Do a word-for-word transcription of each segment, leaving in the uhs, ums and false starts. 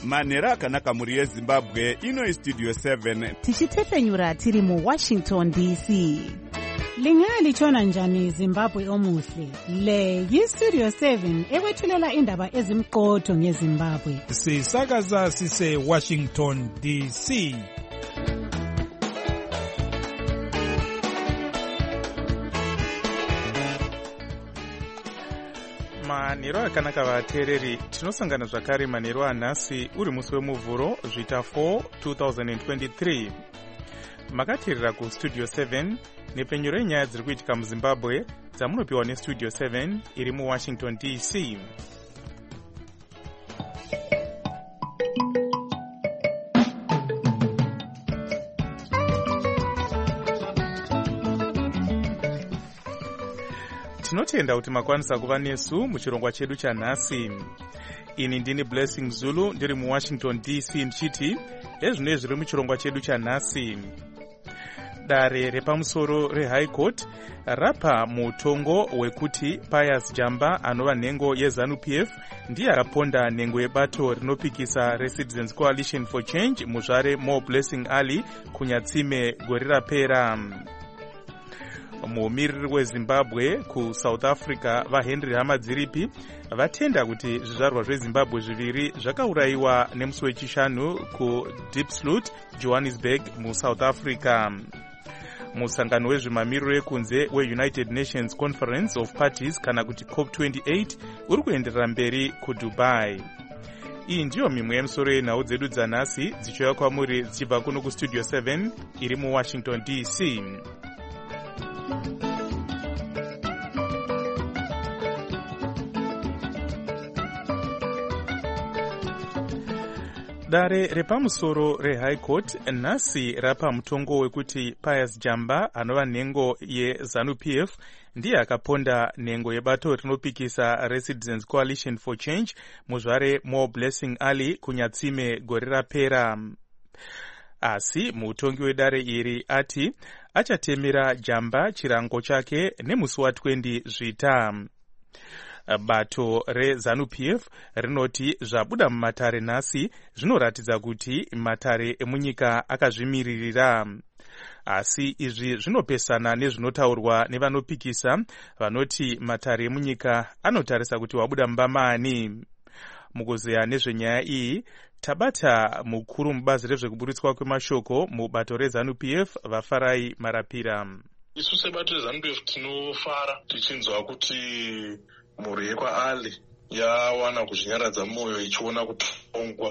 manhero akanaka mhuri yezimbabwe. Ino istudio seven tichitefenyura tiri muwashington D C. Lingalitshona njani Zimbabwe omuhle? Le yistudio seven ewethulela indaba ezimqotho ngeZimbabwe. Sisakaza sise Washington D C. manhero akanaka vateereri, tinosangana zvakare manhero anhasi uri musi wemuvhuro zvita four twenty twenty-three. Makateerera kustudio seven nepenyu renyaya dziri kuitika muzimbabwe dzamunopiwa nestudio seven iri muwashington D C. Tinotenda kuti makwanisa kuva nesu muchirongwa chedu chanhasi. Ini ndini Blessing Zulu ndiri muwashington D C ndichiti ezvino zviri muchirongwa chedu chanhasi. Dare repamusoro reHigh Court rapa mutongo wekuti Pius Jamba anova nhengo yeZANU P F ndiye akaponda nhengo yebato rinopikisa reCitizens Coalition for Change muzvare More Blessing Ali kunyatsime gore rapera. Mumiriri weZimbabwe kuSouth Africa vaHenry Hamadziripi vatenda kuti zvizvarwa zveZimbabwe zviviri zvakaurayiwa nemusi wechishanu kuDiepsloot, Johannesburg muSouth Africa. Musangano wezvemamiriro ekunze weUnited Nations Conference of Parties kana kuti COP twenty-eight uri kuenderera mberi kuDubai. Iyi ndiyo mimwe yemisoro yenhau dzedu dzanhasi dzichiuya kwamuri dzichibva kuno kustudio seven iri muWashington D C. Dare repamusoro reHigh Court nhasi rapa mutongo wekuti Pius Jamba anova nhengo yeZANU P F ndiye akaponda nhengo yebato rinopikisa reCitizens Coalition for Change muzvare More Blessing Ali kunyatsime gore rapera. Asi mutongi wedare iri ati achatemera Jamba chirango chake nemusi wa20 zvita. Bato reZANU P F rinoti zvabuda mumatare nhasi zvinoratidza kuti matare emunyika akazvimiririra. Asi izvi zvinopesana nezvinotaurwa nevanopikisa vanoti matare emunyika anotarisa kuti wabuda mbamani. Mukuzeya nezvenyaya iyi tabata mukuru mubazi rezvekuburitswa kwemashoko mubato reZANU P F vaFarai Marapira. Isu sebato reZANU P F tinofara tichinzwa kuti mhuri yekwaAli yawana kuzvinyaradza mwoyo ichiona kutongwa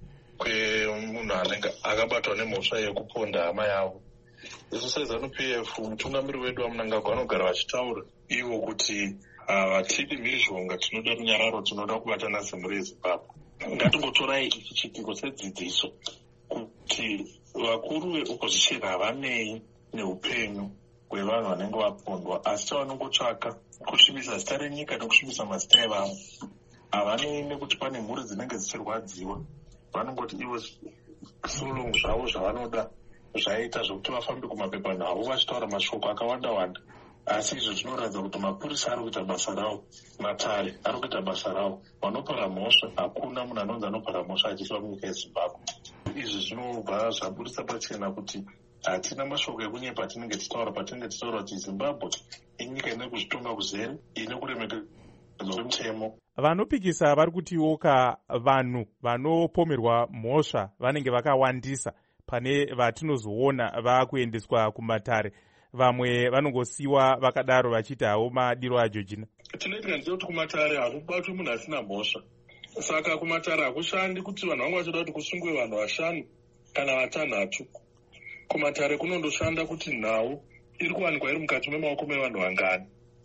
kwemunhu anenge akabatwa nemhosva yekuponda hama yavo. Isu seZANU P F mutungamiri wedu waMnangagwa vanogara vachitaura ivo kuti hatidi mhirizhonga, tinoda runyararo, tinoda kubatana semhuri yeZimbabwe. Ngatingotorai ichi chitiko sedzidziso kuti vakuru veopposition havanei neupenyu hwevanhu vanenge vapondwa, asi vanongotsvaka kusvibisa zita renyika nekusvibisa mazita evavo. Havanei nekuti pane mhuri dzinenge dzichirwadziwa, vanongoti ivo sulungu zvavo zvavanoda zvaita zvokuti vafambe kumapepanhau vachitaura mashoko akawanda-wanda. Asi izvo zvinoratidza kuti mapurisa ari kuita basa ravo, matare ari kuita basa ravo, vanopara mhosva hakuna munhu anonzi anopara mhosva achiiswa munyika yeZimbabwe. Izvi zvinobva zvaburitsa pachena kuti hatina mashoko ekunyepa patinenge tichitaura patinenge tichitaura kuti Zimbabwe inyika ine kuzvitonga kuzere, ine kuremekedzwa kwemutemo. Vanopikisa vari kutiwoka vanhu vanopomerwa mhosva vanenge vakawandisa pane vatinozoona vakuendeswa kumatare. Vamwe vanongosiwa vakadaro vachiti hawo madiro aJojina. Tinoitika ndicho kuti kumatare hakubatwi munhu asina mhosva. Saka kumatare hakushandi kuti vanhu vangu vachida kuti kusungwe vanhu vashanu kana vatanhatu. Kumatare kunondoshanda kuti nhau iri kuwanikwa iri mukati memaoko mevanhu vangani.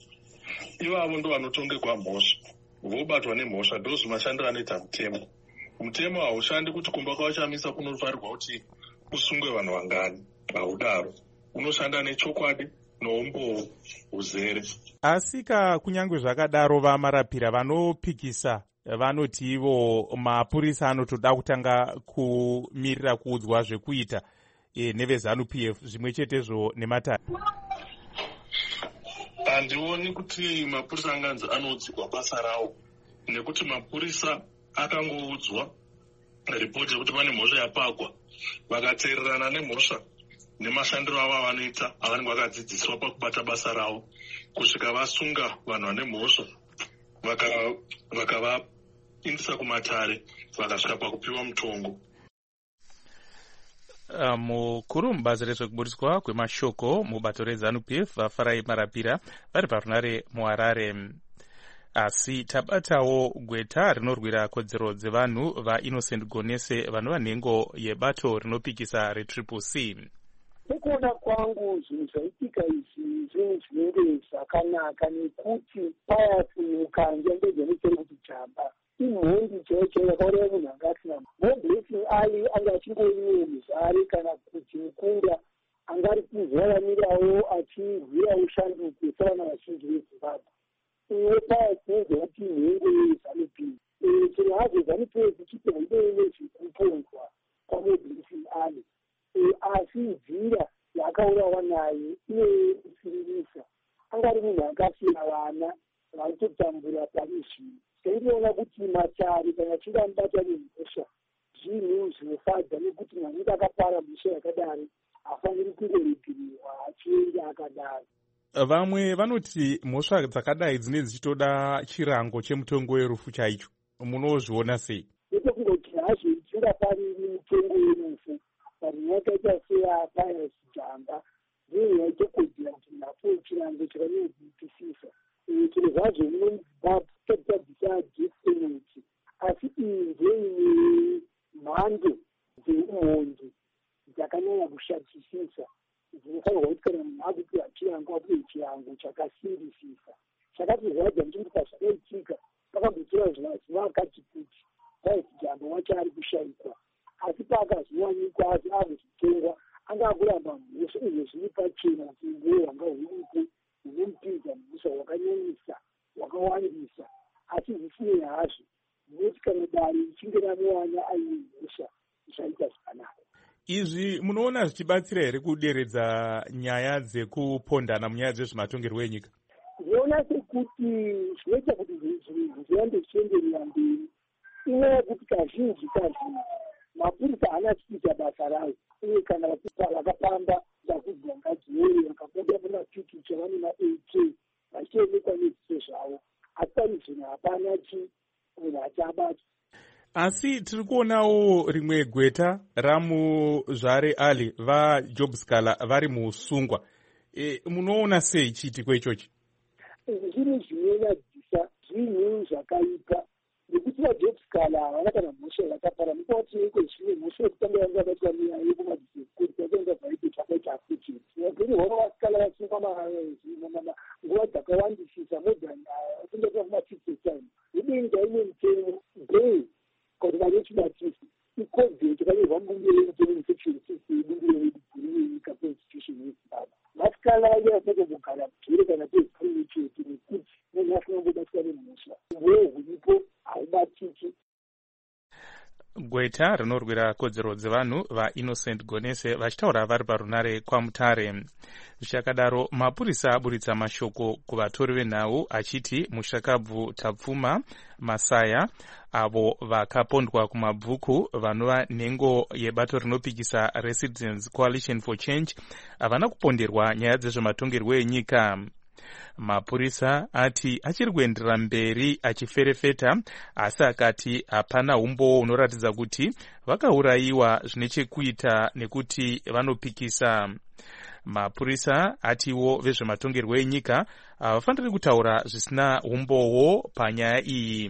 Ivavo ndo vanotongerwa mhosva, vobatwa nemhosva, ndozo mashandiro anoita mutemo. Mutemo haushandi kuti kumba kwavachamisa kunofarirwa kuti kusungwe vanhu vangani, haudaro. Unoshanda nechokwadi noumboo uzere. Asika kunyange zvakadaro vaMarapira vanopikisa vanoti ivo mapurisa anotoda kutanga kumirira kuudzwa zvekuita e, neveZANU P F zvimwe chetezvo nematare. Handioni kuti mapurisa anganzi anoudzirwa basa ravo, nekuti mapurisa akangoudzwa ripoti yekuti pane mhosva yapagwa, vakateererana nemhosva nemashandiro avo avanoita avanenge vakadzidziswa pakubata basa ravo kusvika vasunga vanhu vane mhosva vakavaindisa kumatare vakasvika pakupiwa mutongo. Uh, mukuru mubazi rezvekuburiswa kwemashoko mubato reZANU-P F vaFarai Marapira vari parunare muHarare. Asi tabatawo gweta rinorwira kodzero dzevanhu vaInnocent Gonese vanova nhengo yebato rinopikisa reTriple C. Nekuona kwangu zvinhu zvaitika izvi zvinhu zvinenge zvakanaka nekuti Pius Mukanja ndezvinoita kuti Jamba imhondi chaiyo chaiyo yakauraya munhu anga asina Blessing Ali anga achingoiwe muzare kana kuti mukunda anga ari kuzovaramirawo achirwira ushanduko savana vazhinji veZimbabwe. Iwe Pius nezvekuti nhengo yeZANU-P F chero hazvo ZANU-P F ichitoive nezvekupondwa kwaMoblessing Ali asi nzira yakaurawa naye inoisiririsa. Anga ari munhu akasiyana vana vaitotambura parizvino. Tainoona kuti matare kana achinge amubata nemhosva zvinhu zvinofadza nekuti mwanenge akapara mhosva yakadaro hafaniri kungoregererwa achiende akadaro. Vamwe vanoti mhosva dzakadai dzinenge dzichitoda chirango chemutongo werufu chaicho. Munozviona sei? Ndekungoti hazvo isingafariri mutongo werufu vanhu vakaita seya Pius Jamba ndiyo yaitokodzera kuti napo chirango chakanodzipisisa. Chiro zvacho munoMuzimbabwe totadzisa death penalty asi iyi ndeine mhando dzeumhondi dzakanyanya kushatisisa dzinofanirwa kuti kana munhu akupiwa chirango apiwe chirango chakasirisisa. Chakatirwadza ndikuti zvakaitika pakambotora zuva akati kuti Pius Jamba wacho ari kushayikwa asi pakazowanikwa asi akuzvitengwa anga akuramba mhosva izvo zviri pachena kuti nguo hwanga huripo hunomupinza mhosva hwakanyanyisa hwakawandisa asi zvisinei hazvo nekuti kana dare ichinge ramuwana aine mhosva zvaita zvakanaka. Izvi munoona zvichibatsira here kuderedza nyaya dzekupondana munyaya dzezvematongerwo enyika? Ndinoona sekuti zvinoita kuti zvinhu zvirambe zvichienderera mberi. Inyaya yekuti kazhinji kazhinji mapurisa haana kuita basa rayo uye kana vakapamba vakudhonga dzimweni vakabuda mumapikicha chavane ma-A K vachionekwa nezviso zvavo asi pane zvinhu hapana chi munhu achabata. Asi tiri kuonawo rimwe gweta ramuZvare Ali vaJob Scala vari muusungwa. E, munoona sei chiitiko ichochi? Zvinhu zvinonyadzisa zvinhu zvakaipa nekuti vaJob Scala havana kana mhosva yakapara mukwatiiko zvimwe mhosva yekutanga yanga yakaitwa nyaya yekumadhisekuri yakaenda paito chakaita afutini vapenyu hwavo vaScala vasungwa nguva dzakawandisisa modhan asingaita kuma-sixty time idenga ine mutemo bay kuti vanechibatisi ikodzero chakanyorwa mubumbiro remutemo section six yebumbiro reguru yenyika constitution yeZimbabwe. vaScala vange vasatogara mugere kana pezipuri chete nekuti munhu asina kungobatwa nemhosva uye huripo haubatiki. Gweta rinorwira kodzero dzevanhu vaInnocent Gonese vachitaura vari parunare kwaMutare. Zvichakadaro mapurisa aburitsa mashoko kuvatori venhau achiti Mushakabvu Tapfuma Masaya avo vakapondwa kumabvuku vanova nhengo yebato rinopikisa Residents Coalition for Change havana kuponderwa nyaya dzezvematongerwo enyika. Mapurisa ati achiri kuenderera mberi achiferefeta asi akati hapana umbowo unoratidza kuti vakaurayiwa zvine chekuita nekuti vanopikisa. Mapurisa atiwo vezvematongerwo enyika havafaniri kutaura zvisina umbowo panyaya iyi.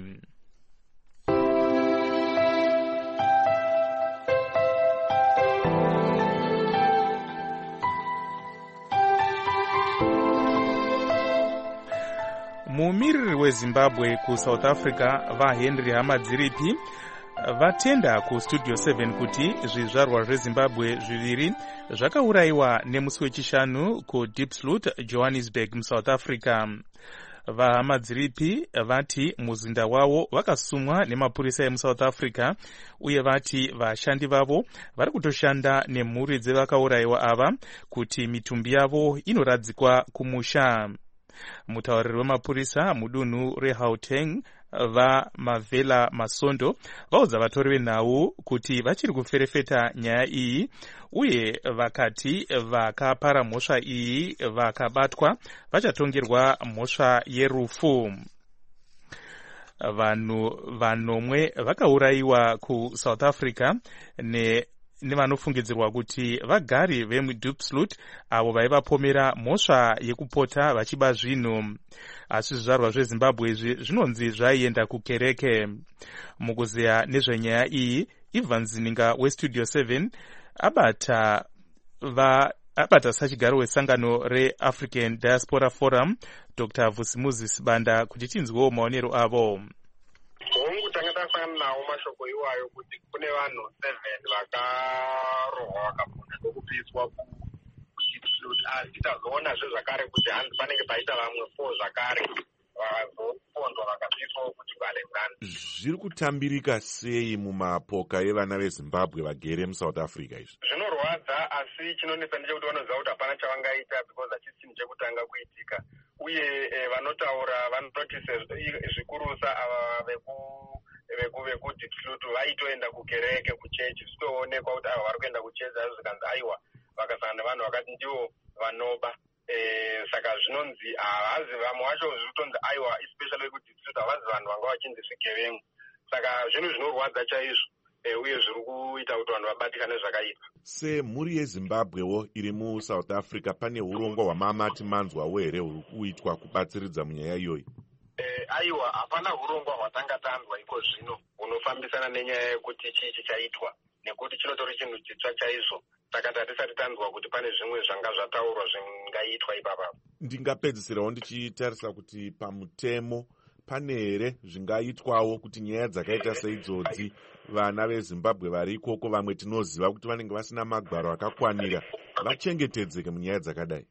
Mumiriri weZimbabwe kuSouth Africa vaHenry Hamadziripi vatenda kuStudio seven kuti zvizvarwa zveZimbabwe zviviri zvakaurayiwa nemusi wechishanu kuDiepsloot, Johannesburg muSouth Africa. VaHamadziripi vati muzinda wavo vakasumwa nemapurisa emuSouth Africa uye vati vashandi vavo vari kutoshanda nemhuri dzevakaurayiwa ava kuti mitumbi yavo inoradzikwa kumusha. Mutauriri wemapurisa mudunhu reGauteng vaMavela Masondo vaudza vatori venhau kuti vachiri kuferefeta nyaya iyi, uye vakati vakapara mhosva iyi vakabatwa vachatongerwa mhosva yerufu. Vanhu vanomwe vakaurayiwa kuSouth Africa ne nevanofungidzirwa kuti vagari vemuDuipsloot avo vaivapomera mhosva yekupota vachiba zvinhu, asi zvizvarwa zveZimbabwe izvi zvinonzi zvaienda kukereke. Mukuzeya nezvenyaya iyi, Ivan Zininga weStudio seven abata va abata sachigaro wesangano reAfrican Diaspora Forum Doctor Vusimuzi Sibanda kuti tinzwewo maonero avo. Hongu tanga tasangana nawo mashoko iwayo kuti kune vanhu seven vakarohwa vakapona ndokupiswa kuDuipsloot, asi tazoonazve zvakare kuti hanzi panenge paita vamwe four zvakare vakazopondwa vakapiswawo kuti Valenzani. Zviri kutambirika sei mumapoka evana veZimbabwe vagere muSouth Africa izvi? Zvinorwadza, asi chinonetsa ndechekuti vanoziva kuti hapana chavangaita because hachisi chinhu chekutanga kuitika, uye eh, vanotaura vanoti zvikurusa ava veku veku vekuDuipsloot vaitoenda kukereke kuchechi zvichitoonekwa kuti ava vari kuenda kuchechi asi zvikanzi aiwa vakasangana nevanhu vakati ndivo vanoba. Eh, saka zvinonzi havazi vamwe vacho zviri kutonzi aiwa especially vekuDuipsloot havazi vanhu vanga vachinzi zvigevenga. Saka zvinhu zvinorwadza chaizvo, eh, uye zviri kuita kuti vanhu vabatikane zvakaipa. Semhuri yeZimbabwewo iri muSouth Africa pane urongwa hwamamati manzwawo here huri kuitwa kubatsiridza munyaya iyoyi? Eh, aiwa hapana urongwa hwatanga tanzwa iko zvino hunofambisana nenyaya yekuti chii chichaitwa, nekuti chinotori chinhu chitsva chaizvo. Saka hatisati tanzwa kuti pane zvimwe zvanga zvataurwa zvingaitwa ipapa. Ndingapedzisirawo ndichitarisa kuti pamutemo pane here zvingaitwawo kuti nyaya dzakaita seidzodzi vana veZimbabwe vari ikoko vamwe tinoziva kuti vanenge vasina magwaro akakwanira vachengetedzeke munyaya dzakadai?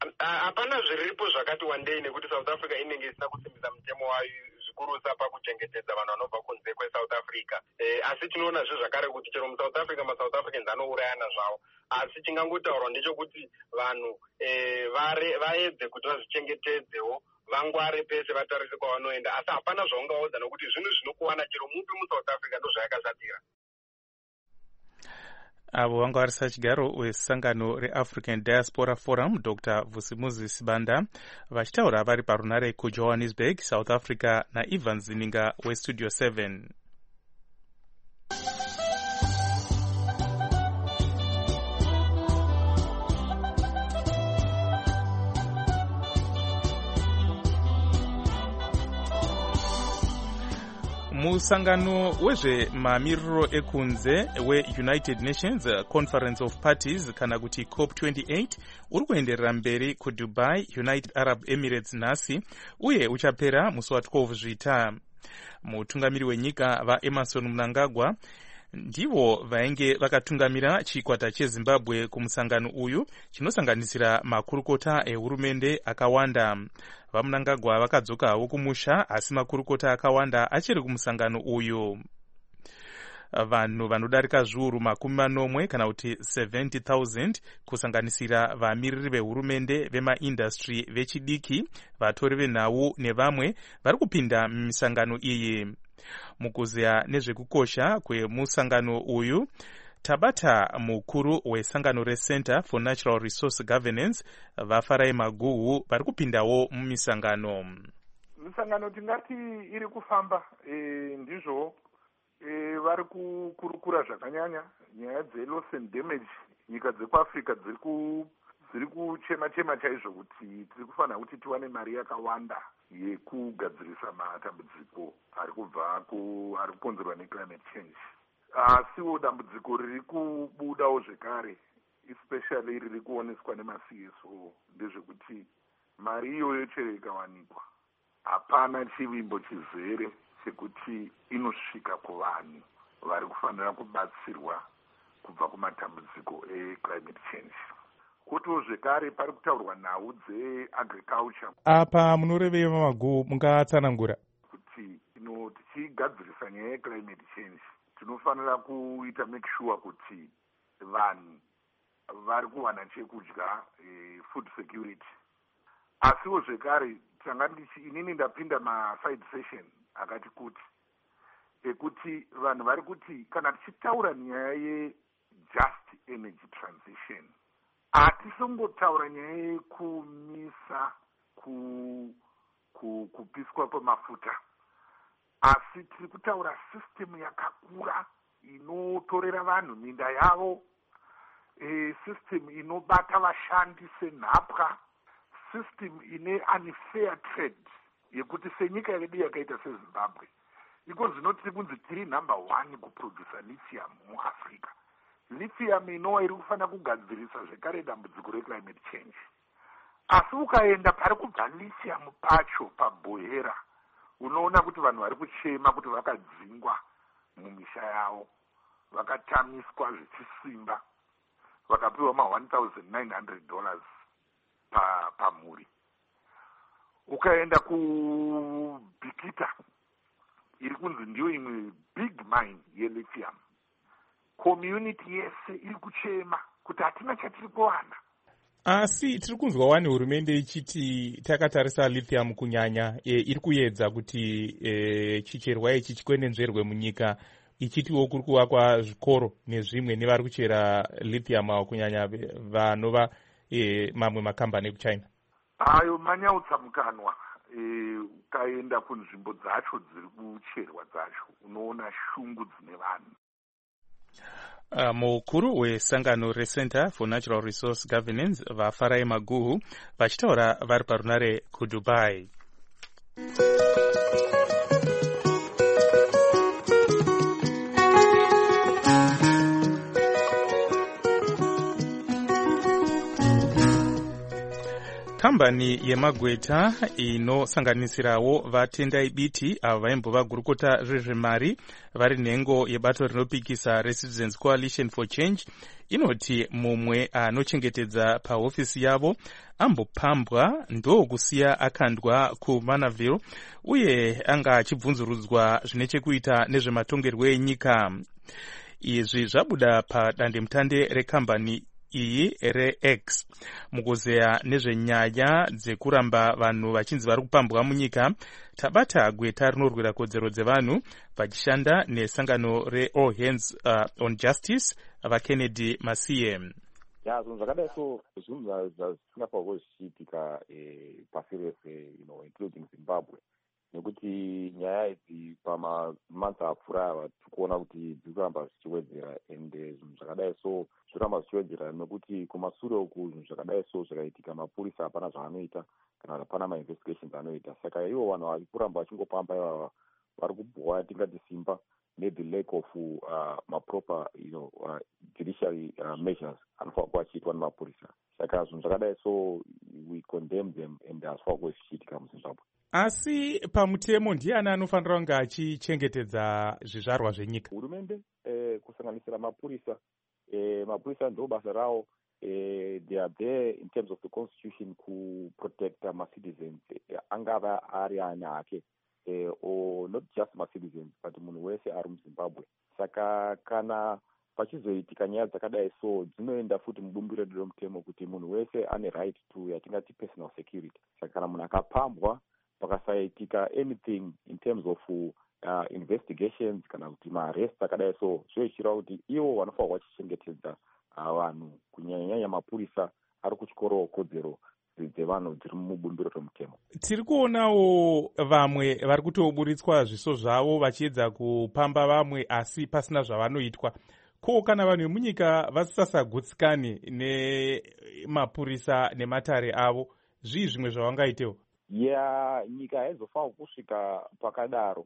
Hapana zviripo zvakati wandei nekuti South Africa inenge isina kusimbisa mutemo wayo zvikurusa pakuchengetedza vanhu vanobva kunze kweSouth Africa. Eh, asi tinoonazve zvakare kuti chero muSouth Africa maSouth Africans anourayana zvavo, asi chingangotaurwa ndechekuti vanhu eh, vaedze kuti vazvichengetedzewo, vangware pese vatarise kwavanoenda, asi hapana zvaungaudza nokuti zvinhu zvinokuwana chero mupi muSouth Africa ndozvayakashatira. Avo vanga vari sachigaro wesangano reAfrican Diaspora Forum Doctor Vusimuzi Sibanda vachitaura vari parunare kuJohannesburg, South Africa, naIvan Zininga weStudio seven. Musangano wezvemamiriro ekunze weUnited Nations Conference of Parties kana kuti COP twenty-eight uri kuenderera mberi kuDubai, United Arab Emirates nhasi, uye uchapera musi wa12 zvita. Mutungamiri wenyika vaEmerson Mnangagwa ndivo vainge vakatungamira chikwata cheZimbabwe kumusangano uyu chinosanganisira makurukota ehurumende akawanda. VaMnangagwa vakadzokawo kumusha, asi makurukota akawanda achiri kumusangano uyu. Vanhu vanodarika zviuru makumi manomwe kana kuti seventy thousand kusanganisira vamiriri vehurumende, vemaindastry, vechidiki, vatori venhau nevamwe vari kupinda mumisangano iyi. Mukuzeya nezvekukosha kwemusangano uyu, tabata mukuru wesangano reCenter for Natural Resource Governance vaFarai Maguhu vari kupindawo mumisangano. Misangano tingati iri kufamba, e, ndizvo e, vari kukurukura zvakanyanya nyaya dzeloss and damage. Nyika dzekuAfrica dziri ku dziri kuchema chema chaizvo kuti tiri kufanira kuti tiwane mari yakawanda yekugadzirisa matambudziko ari kubva ku ari kukonzerwa neclimate change. Asiwo dambudziko riri kubudawo zvekare, especially riri kuoneswa nemaC S O, ndezvekuti mari iyoyo chero ikawanikwa hapana chivimbo chizere chekuti inosvika kuvanhu vari kufanira kubatsirwa kubva kumatambudziko eclimate change. Kotiwo zvekare pari kutaurwa nhau dzeagriculture. Apa munorevei Maguhu mungatsanangura kuti ino tichigadzirisa nyaya yeclimate change tinofanira kuita make sure kuti vanhu vari kuwana chekudya, e, food security. Asiwo zvekare tanga ndichi inini ndapinda maside session akati kuti ekuti vanhu vari kuti kana tichitaura nyaya ye-just energy transition hatisongotaura nyaya yekumisa ku, ku, kupiswa kwemafuta, asi tiri kutaura system yakakura inotorera vanhu minda yavo, e, system inobata vashandi senhapwa, system ine unfair trade yekuti senyika yedu yakaita sezimbabwe iko zvinoti kunzi tiri number one kuprodusa lithium muafrica, lithium inova iri kufanira kugadzirisa zvekare dambudziko reclimate change. Asi ukaenda pari kubva lithium pacho pabhohera unoona kuti vanhu vari kuchema kuti vakadzingwa mumisha yavo, vakatamiswa zvichisimba, vakapiwa ma one thousand nine hundred dollars pa pamuri. Ukaenda kubhikita iri kunzi ndiyo imwe big mine yelithium, community yese iri kuchema kuti hatina chatiri kuwana. Asi tiri kunzwa wani hurumende ichiti takatarisa lithium kunyanya e, iri kuedza kuti e, chicherwa ichi chikwenenzverwe munyika, ichitiwo kuri kuvakwa zvikoro nezvimwe nevari kuchera lithium avo kunyanya vanova e, mamwe makambani ekuchina. Ayo manyautsamukanwa. E, ukaenda kunzvimbo dzacho dziri kucherwa dzacho unoona shungu dzine vanhu. Uh, mukuru wesangano reCenter for Natural Resource Governance vaFarai Maguhu vachitaura vari parunare kuDubai. Kambani yemagweta inosanganisirawo vatendai biti avo vaimbova gurukota zvezvemari vari nhengo yebato rinopikisa reCitizens Coalition for Change inoti mumwe anochengetedza pahofisi yavo ambopambwa ndokusiya akandwa kuManaville uye anga achibvunzurudzwa zvine chekuita nezvematongerwo enyika. Izvi zvabuda padandemutande rekambani iyi reX. Mukuzeya nezvenyaya dzekuramba vanhu vachinzi vari kupambwa munyika, tabata gweta rinorwira kodzero dzevanhu vachishanda nesangano reAll Hands uh, on Justice vaKennedy Masiye. Ya, zvinhu zvakadai so zvinhu zvisingafanirwa zvichiitika pasi rese, you know, including Zimbabwe, nekuti nyaya idzi pamamanza apfuura ava tikuona kuti dziri kuramba zvichiwedzera, ende zvinhu zvakadai so zviramba zvichiwedzera nekuti kumashure uku zvinhu zvakadai so zvakaitika mapurisa hapana zvaanoita kana hapana mainvestigations anoita. Saka ivo vanhu vari kuramba vachingopamba ivava vari kubhuwa tingati simba maybe lack of uh, maproper, you know, uh, judiciary uh, measures anofanira kuva achiitwa nemapurisa. Saka zvinhu zvakadai so we condemn them and hazvifanira kuva zvichiitika muZimbabwe. Asi pamutemo ndiani anofanira kunge achichengetedza zvizvarwa zvenyika? Hurumende eh, kusanganisira mapurisa. Eh, mapurisa ndo basa rawo. Eh, they are there in terms of the constitution to protect uh, my citizens. Eh, angava ari ani ake. Eh, or not just my citizens, but munhu wese ari muZimbabwe. Saka kana pachizoitika nyaya dzakadai so dzinoenda futi mubumbiro redu remutemo kuti munhu wese ane right to yatingati personal security. Saka kana munhu akapambwa pakasaitika anything in terms of uh, investigations kana kuti maarrest akadai so zvoichira kuti ivo vanofanirwa vachichengetedza uh, vanhu kunyanyanyanya mapurisa ari kuchikoro kodzero dzevanhu dziri mubumbiro remutemo. Tiri kuonawo vamwe vari kutoburitswa zviso zvavo vachiedza kupamba vamwe asi pasina zvavanoitwa. Ko kana vanhu vemunyika vasisasagutsikani nemapurisa nematare avo, zvii zvimwe zvavangaitewo? Ya, nyika haizofanira kusvika pakadaro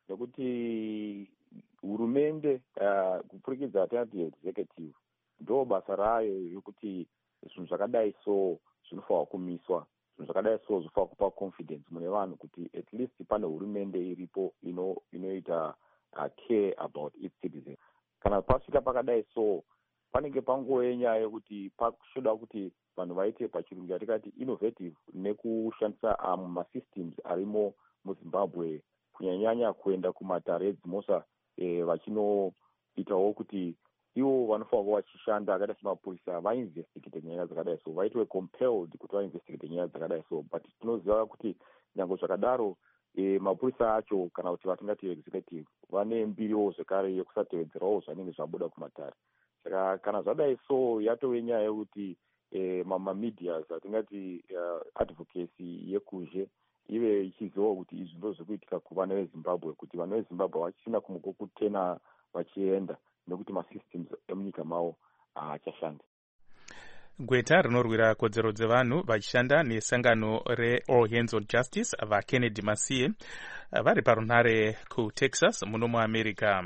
nekuti hurumende uh, kupurikidza atinati executive ndo basa rayo yokuti zvinhu zvakadai so zvinofanira kumiswa, zvinhu zvakadai so zvinofanira kupa confidence mune vanhu kuti at least pane hurumende iripo ino inoita uh, care about its citizens. Kana pasvika pakadai so panenge pangove nyaya yekuti pakushoda kuti vanhu vaite pachirungu yatikati innovative nekushandisa um, masystems arimo muZimbabwe kunyanyanya kuenda kumatare edzimosa eh, vachinoitawo kuti ivo vanofanira vachishanda akaita semapurisa vainvestigate nyaya dzakadai so vaitwe compelled kuti vainvestigate nyaya dzakadai so, but tinoziva kuti nyange zvakadaro e, mapurisa acho kana kuti vatingati executive vane mbiriwo zvekare yekusatevedzerawo zvanenge zvabuda kumatare. Saka kana zvadai so yatove nyaya yekuti e, mamamedias atingati uh, advocacy yekuzhe ive ichiziva kuti izvi ndo zviri kuitika kuvana vezimbabwe, kuti vana vezimbabwe vachisina kumukokutena vachienda nekuti masystems emunyika mavo haachashanda. Gweta rinorwira kodzero dzevanhu vachishanda nesangano reAll Hands on Justice vaKennedy Masiye vari parunhare kuTexas muno muAmerica.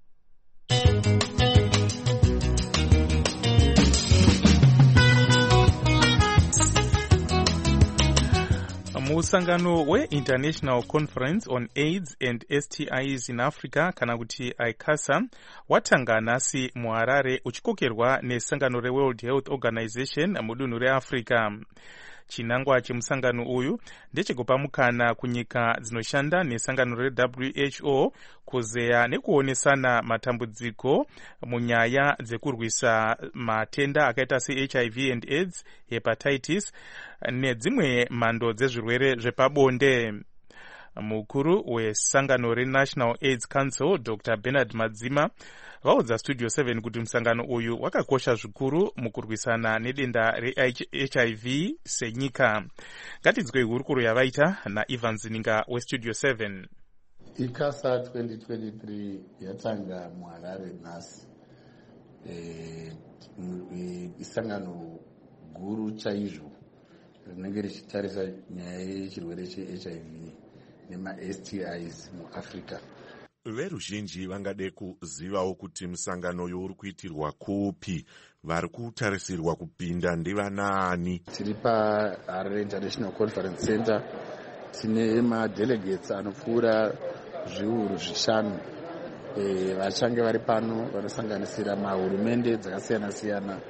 Musangano we-International Conference on AIDS and S T Is in Africa kana kuti ICASA watanga nasi muHarare uchikokerwa nesangano reWorld Health Organization mudunhu reAfrica. Chinangwa chemusangano uyu ndechekupa mukana kunyika dzinoshanda nesangano reW H O kuzeya nekuonesana matambudziko munyaya dzekurwisa matenda akaita seH I V and AIDS, hepatitis nedzimwe mhando dzezvirwere zvepabonde. Mukuru wesangano reNational AIDS Council Doctor Bernard Madzima vaudza Studio seven kuti musangano uyu wakakosha zvikuru mukurwisana nedenda reH I V senyika. Ngatinzwe hurukuro yavaita naIvan Zininga weStudio seven. ICASA twenty twenty-three yatanga muHarare nhasi. E, isangano guru chaizvo rinenge richitarisa nyaya yechirwere cheH I V nema-S T Is muAfrica. Veruzhinji vangade kuzivawo kuti musangano uyu uri kuitirwa kupi, vari kutarisirwa kupinda ndivanaani? Tiri paHarare International Conference Center, tine madelegates anopfuura zviuru zvishanu e, vachange vari pano vanosanganisira mahurumende dzakasiyana siyana,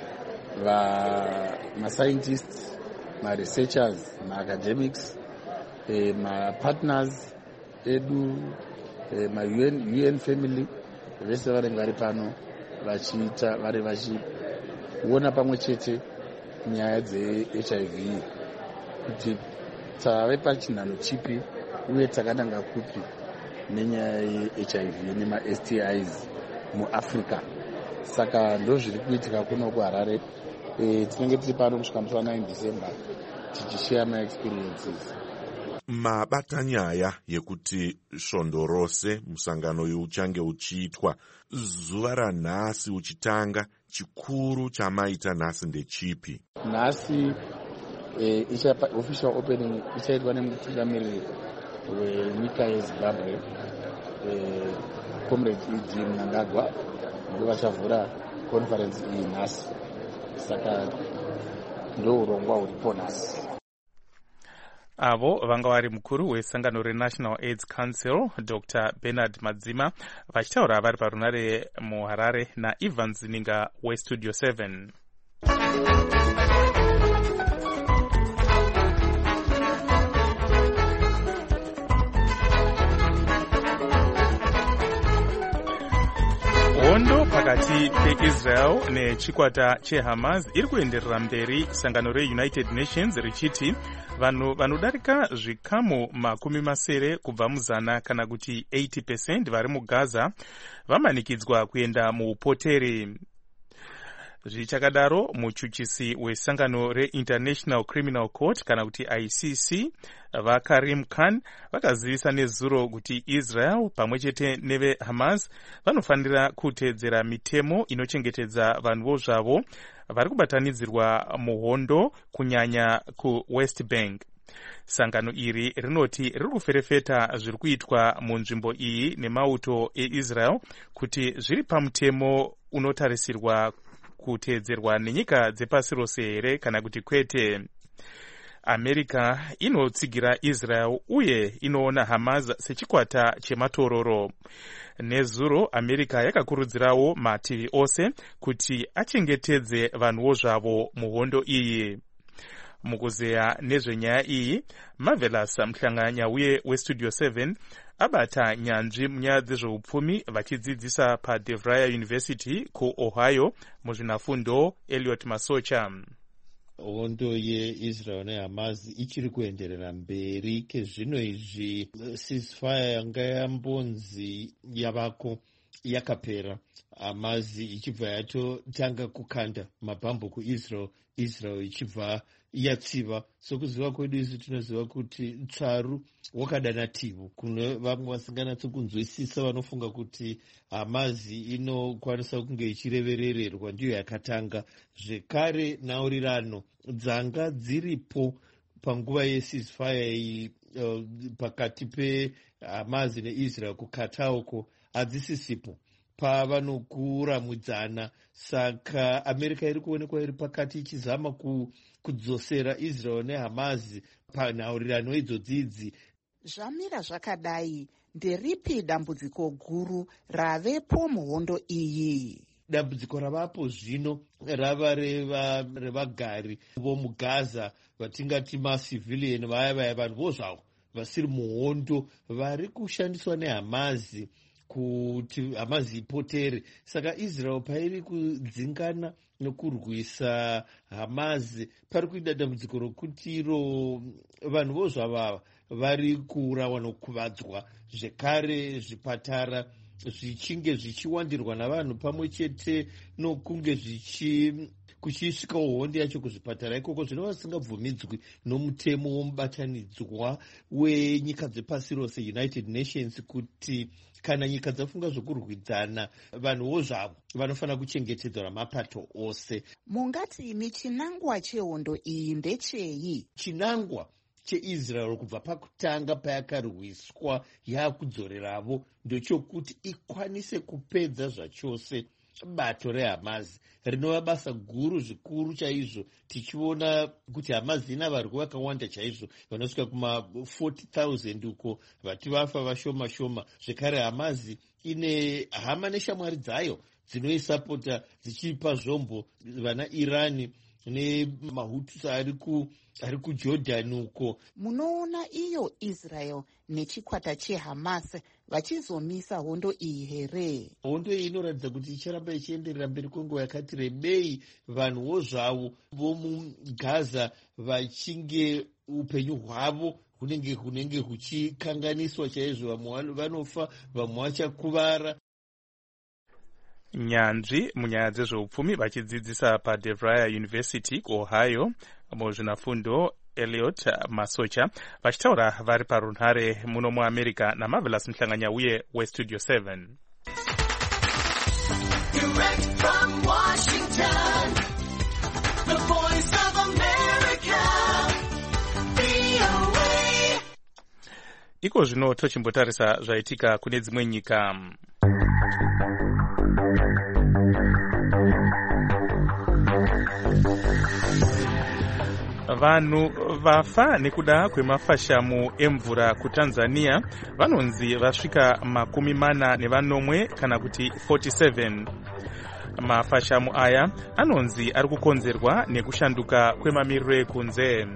mascientists, maresearchers, maacademics, e, mapartners edu, e, ma-UN U N family, vese vanenge vari pano vachiita vari vachiona pamwe chete nyaya dzeH I V, kuti tave pachinhano chipi uye takananga kupi nenyaya yeH I V nema-S T Is muAfrica. Saka ndo zviri kuitika kuno kuHarare. E, tinenge tiri pano kusvika musi wa9 December tichishare ma-experiences. Mabata nyaya yekuti svondo rose musangano uyu uchange uchiitwa. Zuva ranhasi uchitanga, chikuru chamaita nhasi ndechipi? Nhasi e, ichapa official opening ichaitwa nemutungamiriri wenyika yeZimbabwe, e, Comrade E D Mnangagwa, ndo vachavhura conference iyi nhasi. Saka ndo urongwa huripo nhasi. Avo vanga vari mukuru wesangano reNational AIDS Council Doctor Bernard Madzima vachitaura vari parunare muHarare naIvan Zininga weStudio seven. Hondo pakati peIsrael nechikwata cheHamas iri kuenderera mberi, sangano reUnited Nations richiti vanhu vanodarika zvikamu makumi masere kubva muzana kana kuti eighty percent vari muGaza vamanikidzwa kuenda muupoteri. Zvichakadaro, muchuchisi wesangano reInternational Criminal Court kana kuti I C C vaKarim Khan vakazivisa nezuro kuti Israel pamwe chete neveHamas vanofanira kuteedzera mitemo inochengetedza vanhuvo zvavo vari kubatanidzirwa muhondo kunyanya kuWest Bank. Sangano iri rinoti riri kuferefeta zviri kuitwa munzvimbo iyi nemauto eIsrael kuti zviri pamutemo unotarisirwa kuteedzerwa nenyika dzepasi rose here kana kuti kwete. America inotsigira Israel uye inoona Hamas sechikwata chematororo. Nezuro, America yakakurudzirawo mativi ose kuti achengetedze vanhuvo zvavo muhondo iyi. Mukuzeya nezvenyaya iyi, Marvelous Mhlanganyauye weStudio seven abata nyanzvi munyaya dzezveupfumi vachidzidzisa paDeVry University kuOhio muzvinafundo Elliot Masocha. hondo yeisrael nehamas ichiri kuenderera mberi kezvino izvi ceasefire yanga yambonzi yavako yakapera, hamas ichibva yatotanga kukanda mabhambo kuisrael, israel ichibva yatsiva. Sokuziva kwedu isu tinoziva kuti tsvaru wakadanativu kune vamwe vasinganyatsokunzwisisa vanofunga kuti hamazi inokwanisa kunge ichireverererwa ndiyo yakatanga. Zvekare naurirano dzanga dziripo panguva yeceasefire iyi uh, pakati pehamazi neisrael kukatauko hadzisisipo pavanokuramudzana. Saka america iri kuonekwa iri pakati ichizama ku, kudzosera israel nehamazi panhaurirano idzodzidzi. Zvamira zvakadai, nderipi dambudziko guru ravepo muhondo iyi? Dambudziko ravapo zvino rava revagari vomugaza, vatingati macivilian, vaya vaya vanhu vozvavo vasiri muhondo vari kushandiswa nehamazi kuti hamazi ipotere. Saka israel pairi kudzingana nokurwisa hamazi pari kuita dambudziko rokuti iro vanhu vozvavava vari kuurawa nokuvadzwa. Zvekare zvipatara zvichinge zvichiwandirwa navanhu pamwe chete nokunge zvichi kuchisvika hondo yacho kuzvipatara ikoko, zvinova zvisingabvumidzwi nomutemo womubatanidzwa wenyika dzepasi rose, United Nations, kuti kana nyika dzafunga zvokurwidzana vanhuwo zvavo vanofanira kuchengetedzwa namapato ose. Mungati imi chinangwa chehondo iyi ndechei? Chinangwa cheisrael kubva pakutanga payakarwiswa yakudzoreravo ndochokuti ikwanise kupedza zvachose bato rehamazi rinova basa guru zvikuru chaizvo, tichiona kuti hamazi ina varwi vakawanda chaizvo vanosvika kuma forty thousand uko, vati vafa vashoma shoma. Zvekare hamazi ine hama neshamwari dzayo dzinoisapota dzichipa zvombo vana irani nemahutus ari ku ari kujordan uko. Munoona iyo Israel nechikwata cheHamas vachizomisa hondo iyi here? Hondo iyi inoratidza kuti icharamba ichienderera mberi kwenguva yakati rebei, vanhuwo zvavo vomugaza vachinge upenyu hwavo hunenge hunenge huchikanganiswa chaizvo, vamwe vanofa, vamwe vachakuvara. Nyanzvi munyaya dzezveupfumi vachidzidzisa paDeVry University kuOhio muzvinafundo Elliot Masocha vachitaura vari parunhare muno muAmerica naMarvelous Mhlanganya uye weStudio seven. Direct from Washington, the voice of America, V O A. Iko zvino tochimbotarisa zvaitika kune dzimwe nyika. Vanhu vafa nekuda kwemafashamu emvura kuTanzania vanonzi vasvika makumi mana nevanomwe kana kuti forty-seven. Mafashamu aya anonzi ari kukonzerwa nekushanduka kwemamiriro ekunze.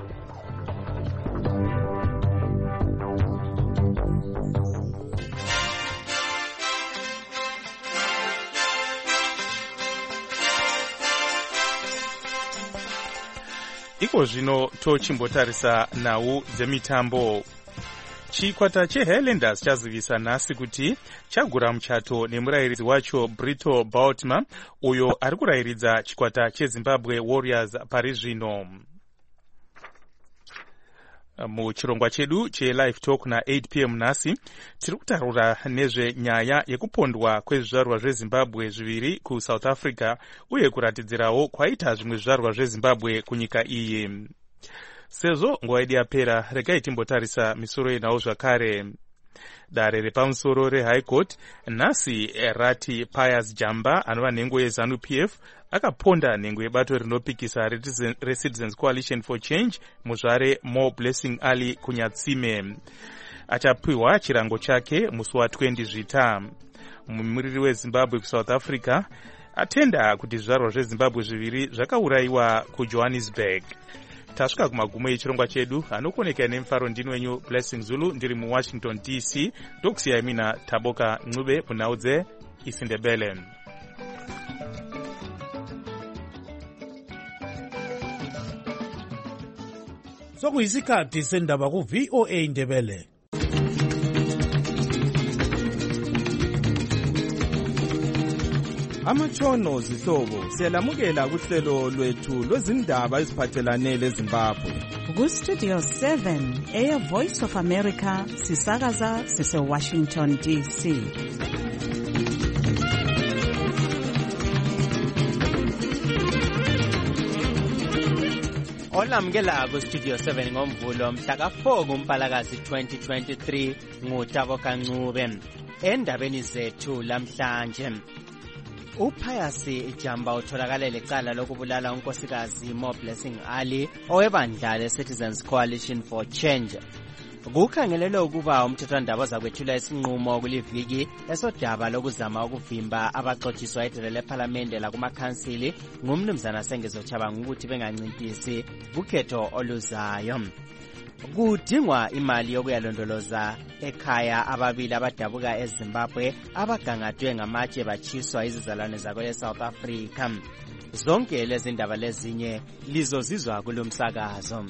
Iko zvino tochimbotarisa nhau dzemitambo. Chikwata cheHighlanders chazivisa nhasi kuti chagura muchato nemurayiridzi wacho Brito Baltimore uyo ari kurayiridza chikwata cheZimbabwe Warriors pari zvino. Muchirongwa chedu cheLive Talk na eight p m nhasi tiri kutaura nezvenyaya yekupondwa kwezvizvarwa zveZimbabwe zviviri kuSouth Africa uye kuratidzirawo kwaita zvimwe zvizvarwa zveZimbabwe kunyika iyi. Sezvo nguva yedu yapera, regai timbotarisa misoro yenhau zvakare. Dare repamusoro reHigh Court nhasi rati Pius Jamba anova nhengo yeZanu-P F akaponda nhengo yebato rinopikisa reCitizens Coalition for Change muzvare More Blessing Ali Kunyatsime. Achapiwa chirango chake musi wa20 Zvita. Mumiriri weZimbabwe kuSouth Africa atenda kuti zvizvarwa zveZimbabwe zviviri zvakaurayiwa kuJohannesburg. Tasvika kumagumo echirongwa chedu, anokoneka nemufaro ndini wenyu Blessing Zulu ndiri muWashington D C, ndokusiyai mina Taboka Ncube munhau dzeIsindebele. sokuyisikhathi sendaba ku-V O A Indebele. Amatshono zihlobo siyalamukela kuhlelo lwethu lwezindaba eziphathelane leZimbabwe. Ku-Studio seven Air Voice of America sisakaza sise-Washington D C. Olamukela ku-Studio seven ngomvulo mhla ka four kuMpalakazi twenty twenty-three nguTabo Kancube. Endabeni zethu lamhlanje, uPius Jamba utholakala lecala lokubulala unkosikazi Moblessing Ali owebandla le-Citizens Coalition for Change. Kukhangelelwe ukuba umthethwandaba ozakwethula isinqumo kuliviki esodaba lokuzama ukuvimba abaxotshiswa edele lephalamende lakumakhansili ngumnumzana Sengezo ukuthi bengancintisi kukhetho oluzayo. Kudingwa imali yokuyalondoloza ekhaya ababili abadabuka eZimbabwe abagangadwe ngamatshe batshiswa izizalwane zakwele South Africa. Zonke lezi ndaba lezinye lizozizwa kulomsakazo.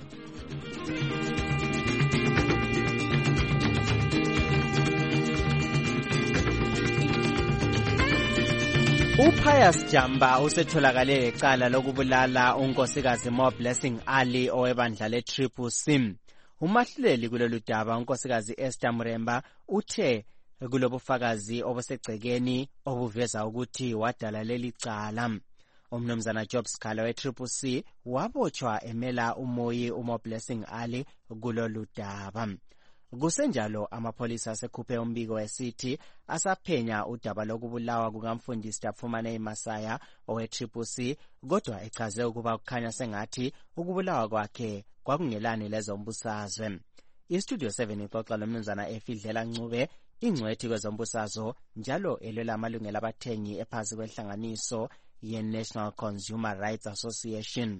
uPius Jamba usetholakale lecala lokubulala unkosikazi Moblessing Ali owebandla le-Triple C. Umahluleli kulolu daba unkosikazi Esther Mremba uthe kulobufakazi obusegcekeni obuveza ukuthi wadala leli cala. Umnumzana Job Scala we-Triple C wabotshwa emela umoyi uMoblessing Ali kulolu daba. Kusenjalo amapholisa asekhuphe umbiko esithi asaphenya udaba lokubulawa kukamfundisi Dafumane Masaya owe-Triple C, kodwa echaze ukuba kukhanya sengathi ukubulawa kwakhe kwakungelani lezombusazwe. I-Studio seven ixoxa lomnumzana Efidlela Ncube, ingcwethi kwezombusazo njalo elwela amalungelo abathengi ephansi kwenhlanganiso ye-National Consumer Rights Association.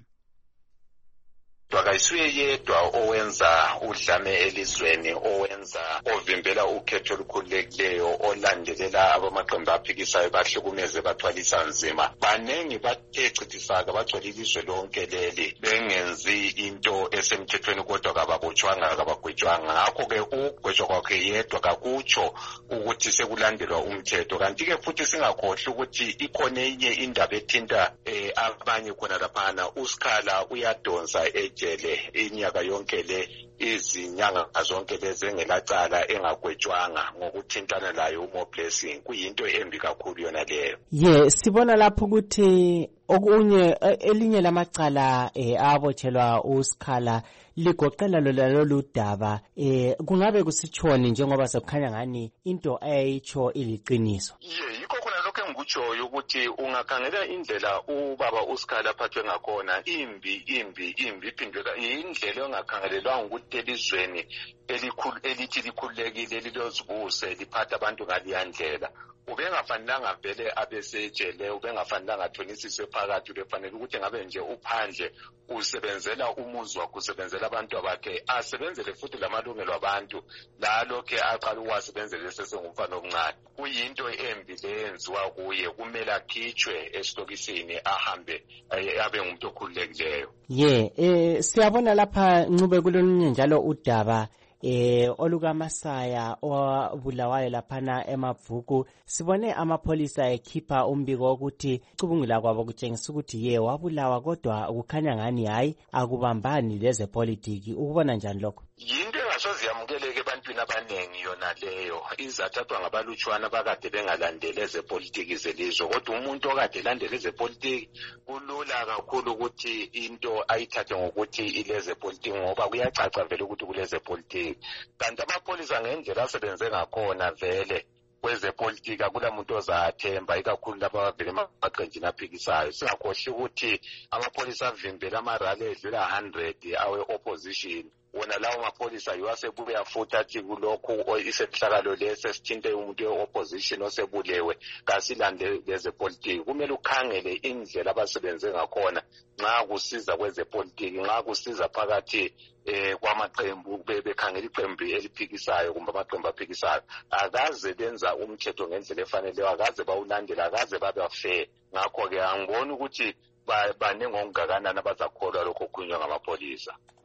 Twakayisuye yedwa owenza udlame elizweni, owenza ovimbela ukhetho olukhululekileyo, olandelela abamaqembu aphikisayo bahlukumeze bathwalisa nzima. Banengi bathechithisaka bagcwele ilizwe lonke leli bengenzi into esemthethweni kodwa kababotshwanga kabagwetshwanga. Ngakho-ke ukugwetshwa kwakhe yedwa kakutsho ukuthi sekulandelwa umthetho. Kanti-ke futhi singakhohlwa ukuthi ikhona enye indaba ethinta eh, abanye khona laphana. uSkhala uyadonsa ejele inyaka yonke le, izinyanga zonke lezi engelacala engagwetshwanga ngokuthintana layo uMoblessing. Kuyinto embi kakhulu yona leyo. Ye sibona lapho ukuthi okunye elinye lamacala eh, abotshelwa uSkhala ligoqela lolu daba. eh kungabe kusitshoni njengoba sekukhanya ngani into ayitsho iliqiniso? Ye yikho khona lokho engikutshoyo ukuthi ungakhangela indlela ubaba uSkhala aphathwe ngakhona imbi imbi imbi iphindwe indlela engakhangelelwanga ukuthi elizweni elikhulu elithi likhululekile lilozibuse liphatha abantu ngaliyandlela. Ubengafanelanga vele abesejele, ubengafanelanga athonisise phakathi. Ubefanele ukuthi ngabe nje uphandle usebenzela umuzi wakhe, usebenzela abantu bakhe, asebenzele futhi lamalungelo abantu lalokhe aqala uwasebenzele sesengumfana omncane. Kuyinto embi leyenziwa kuye, kumele akhitshwe esitokisini ahambe abe ngumuntu okhululekileyo. Ye eh siyabona lapha Ncube kulonye njalo udaba eh olukaMasaya owabulawayo laphana eMabvuku. Sibone amapholisa ekhipha umbiko ukuthi cubungula kwabo kutshengisa ukuthi ye wabulawa kodwa kukhanya ngani hayi akubambani leze politiki. Ukubona njani lokho? Yinto engasoze yamukeleke ebantwini abanengi yona leyo. Izathathwa ngabalutshwana bakade bengalandeli ezepolitiki zelizwe, kodwa umuntu okade elandela ezepolitiki kulula kakhulu ukuthi into ayithathe ngokuthi ilezepolitiki, ngoba kuyacaca vele ukuthi kulezepolitiki. Kanti amapholisa ngendlela asebenze ngakhona vele kwezepolitiki akula muntu ozathemba, ikakhulu laba abavele emaqenjini aphikisayo. Singakhohlwa ukuthi amapholisa avimbela amarali edlula one hundred awe-opposition. Wona lawo mapholisa yiwasebuya futhi athi kulokhu isehlakalo lesi esithinte umuntu we-opposition osebulewe kasilande lezepolitiki. Kumele ukhangele indlela abasebenze ngakhona nxa kusiza kwezepolitiki, nxa kusiza phakathi eh kwamaqembu bekhangela iqembu eliphikisayo kumbe amaqembu aphikisayo. Akaze benza umthetho ngendlela efaneleyo, akaze bawulandela, akaze babe fair. Ngakho-ke angiboni ukuthi banengi okungakanani abazakholwa lokho kukhulunywa ngamapholisa.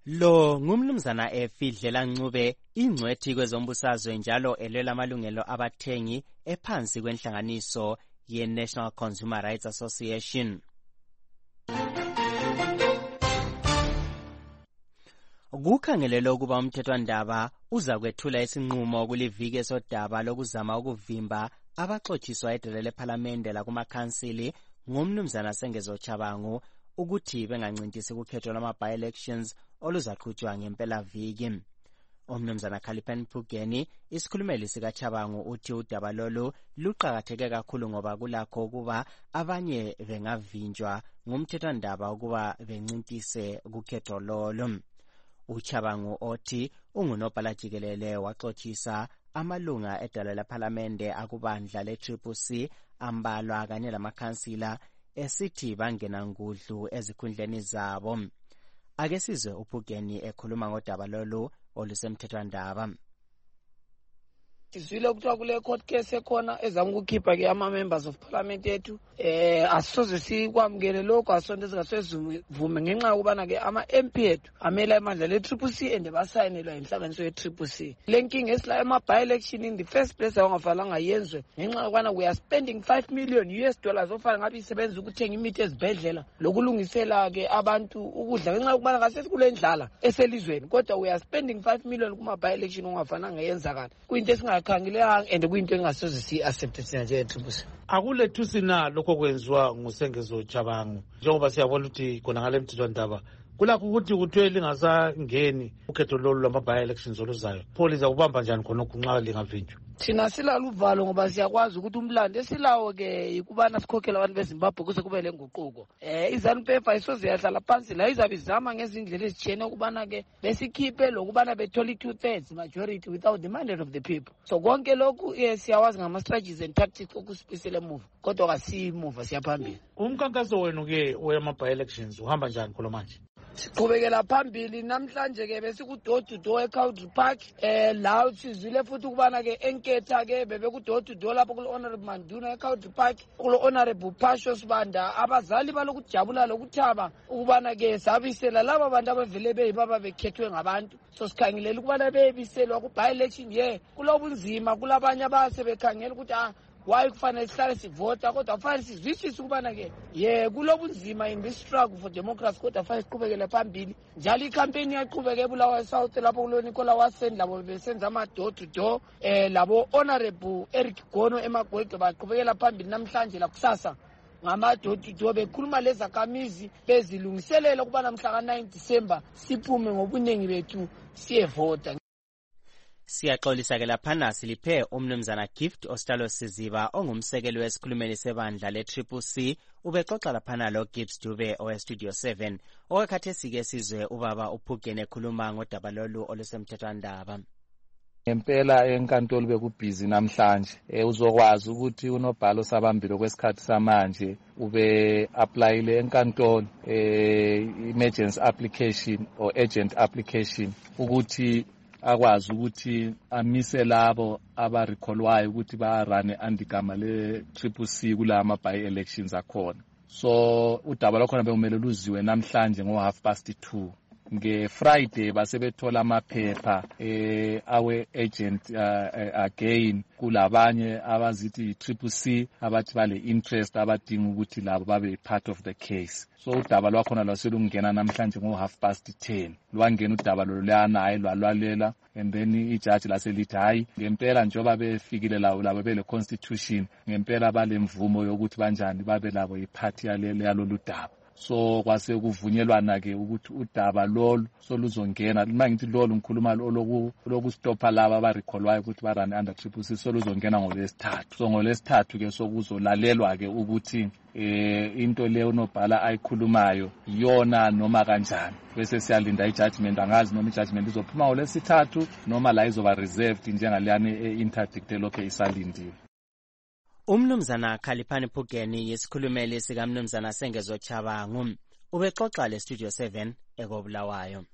Lo ngumnumzana Efidlela Ncube, ingcwethi kwezombusazwe njalo elwela amalungelo abathengi ephansi kwenhlanganiso ye-National Consumer Rights Association. Kukhangelelwe ukuba umthethwandaba uza kwethula isinqumo kuliviki esodaba lokuzama ukuvimba abaxotshiswa edele lephalamende lakumakhansili ngumnumzana Sengezo Chabangu ukuthi bengancintisi kukhetho lwama-by-elections oluzaqhutshwa ngempelaviki. Umnumzana Khaliphani Phugeni, isikhulumeli sikaChabangu, uthi udaba lolu luqakatheke kakhulu ngoba kulakho ukuba abanye bengavinjwa ngumthethwandaba ukuba bencintise kukhetho lolo. UChabangu othi ungunobhala jikelele waxoxisa amalunga edala lephalamende akubandla le-Triple C ambalwa kanye lamakhansila esithi bangena ngudlu ezikhundleni zabo. Ake sizwe uPhugeni ekhuluma ngodaba lolu olusemthethwandaba. Sizwile ukuthiwa kule court case ekhona ezama ukukhipha ke ama-members of parliament ethu eh asisoze sikwamukele lokho, asonto ezingasevume ngenxa yokubana ke ama-M P ethu amela emandla le-Triple C and basayinelwa yinhlanganiso ye-Triple C. Le nkinga esila ema-by-election in the first place awangafalanga yenzwe ngenxa yokubana we are spending five million U S dollars ofana ngabe isebenza ukuthenga imithi ezibhedlela lokulungisela ke abantu ukudla ngenxa yokubana kasesikule ndlala eselizweni, kodwa we are spending five million kuma-by-election ongafananga yenzakala. Kuyinto esinga khangilanga and kuyinto engasoze si-accepte thina nje-Triple C. Akulethusi na lokho kwenziwa nguSengezo Chabangu njengoba siyabona ukuthi khona ngale mthethwandaba kulakho ukuthi kuthiwe lingasangeni ukhetho lolu lwama-by-elections oluzayo. Pho liza kubamba njani khonokho nxa lingavinjwa? Thina silalo uvalo ngoba siyakwazi ukuthi umlando esilawo ke ikubana sikhokhela abantu beZimbabwe kuze kube lenguquko. Eh iZANU-P F ayisoze yahlala phansi la izabe izama ngezindlela ezitshene ukubana ke besikhiphe lokubana bethole two thirds majority without the mandate of the people. So konke lokhu siyawazi ngama strategies and tactics okusiphisele emuva, kodwa kasimuva siyaphambili. Umkhankaso wenu ke wema-by-elections uhamba njani kholo manje? Siqhubekela phambili namhlanje ke besikudoor to door eCountry Park eh la sizwile futhi ukubana ke enketha ke bebe kudoor to door lapho kulo honorable Manduna eCountry Park kulo honorable Pasho Sibanda abazali balokujabula lokuthaba ukubana ke sabisela laba bantu abavele beyibaba bekhethwe ngabantu. So sikhangelela ukubana bebiselwa ku by election ye kulobunzima kulabanye abasebekhangela ukuthi ah why kufanele sihlale sivota, kodwa kufanele sizwisise ukubana ke ye kulobunzima in this struggle for democracy, kodwa kufanele siqhubekele phambili njalo icampaign yaqhubeka eBulawayo South lapho kulo Nicola Wasen labo besenza ama door to door eh labo honorable Eric Gono eMagwegwe baqhubekela phambili namhlanje la kusasa ngama door to door bekhuluma lezakhamizi bezilungiselela ukuba namhla ka nine December siphume ngobunengi bethu siyevota. Siyaxolisa ke laphana siliphe umnumzana Gift Ostalo Siziba ongumsekeli wesikhulumeli sebandla le-Triple C ubexoxa laphana lo Gibbs Dube owe-Studio seven okakhathesi ke sizwe ubaba uPhugeni ekhuluma ngodaba lolu olusemthethwandaba. Ngempela enkantolo bekubhizi namhlanje eh uzokwazi ukuthi unobhalo sabambilo kwesikhathi samanje ube applyile enkantolo eh emergency application or agent application ukuthi akwazi ukuthi amise labo abarecallwayo ukuthi barane andigama le-Triple C kulama by elections akhona. So udaba lwakhona bekumele luziwe namhlanje ngo half past two. Nge Friday basebethola amaphepha eh awe agent uh, again kulabanye abazithi Triple C abathi bale interest abadinga ukuthi labo babe part of the case. So udaba lwakhona lwaselungena namhlanje ngo half past ten. Lwangena udaba lolana hayi lwalwalela and then ijaji laselithi hayi ngempela njoba befikile lawo labo bele constitution ngempela bale mvumo yokuthi banjani babe labo iparty yalelo yalolu daba. So kwase kuvunyelwana ke ukuthi udaba lolu soluzongena mangithi lolu ngikhuluma lokhu lokustopha laba abarecallwayo ukuthi barane under Triple C soluzongena ngolesithathu. So ngolesithathu ke sokuzolalelwa ke ukuthi eh into leyo nobhala ayikhulumayo yona noma kanjani bese siyalinda ijudgment. Angazi noma ijudgment izophuma ngolesithathu noma la izoba reserved njengaliyane interdict lokho isalindiwe. Umnumzana Khaliphani Phugeni yesikhulumeli sika Mnumzana Sengezo Chabangu ubexoxa le-Studio seven ekobulawayo.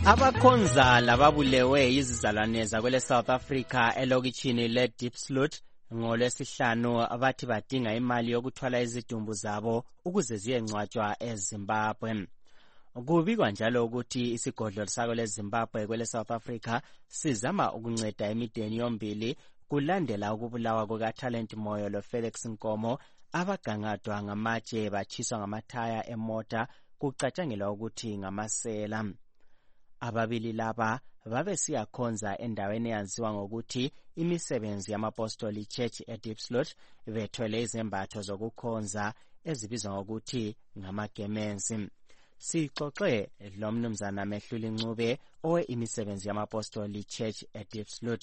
Abakhonza lababulewe izizalwane zakwele South Africa elokitshini le Diepsloot ngolwesihlanu abathi badinga imali yokuthwala izidumbu zabo ukuze ziyengcwatshwa eZimbabwe. Kubikwa njalo ukuthi isigodlo sakwele Zimbabwe kwele South Africa sizama ukunceda imideni yombili kulandela ukubulawa kukaTalent Moyo loFelix Nkomo abagangadwa ngamatshe batshiswa ngamathaya emota kucatshangelwa ukuthi ngamasela. Ababili laba babesiyakhonza endaweni eyaziwa ngokuthi imisebenzi yamapostoli Church eDiepsloot bethwele izembatho zokukhonza ezibizwa ngokuthi ngamagemenzi. Sixoxe lo mnumzana Mehluli Ncube owe imisebenzi yamapostoli Church eDiepsloot.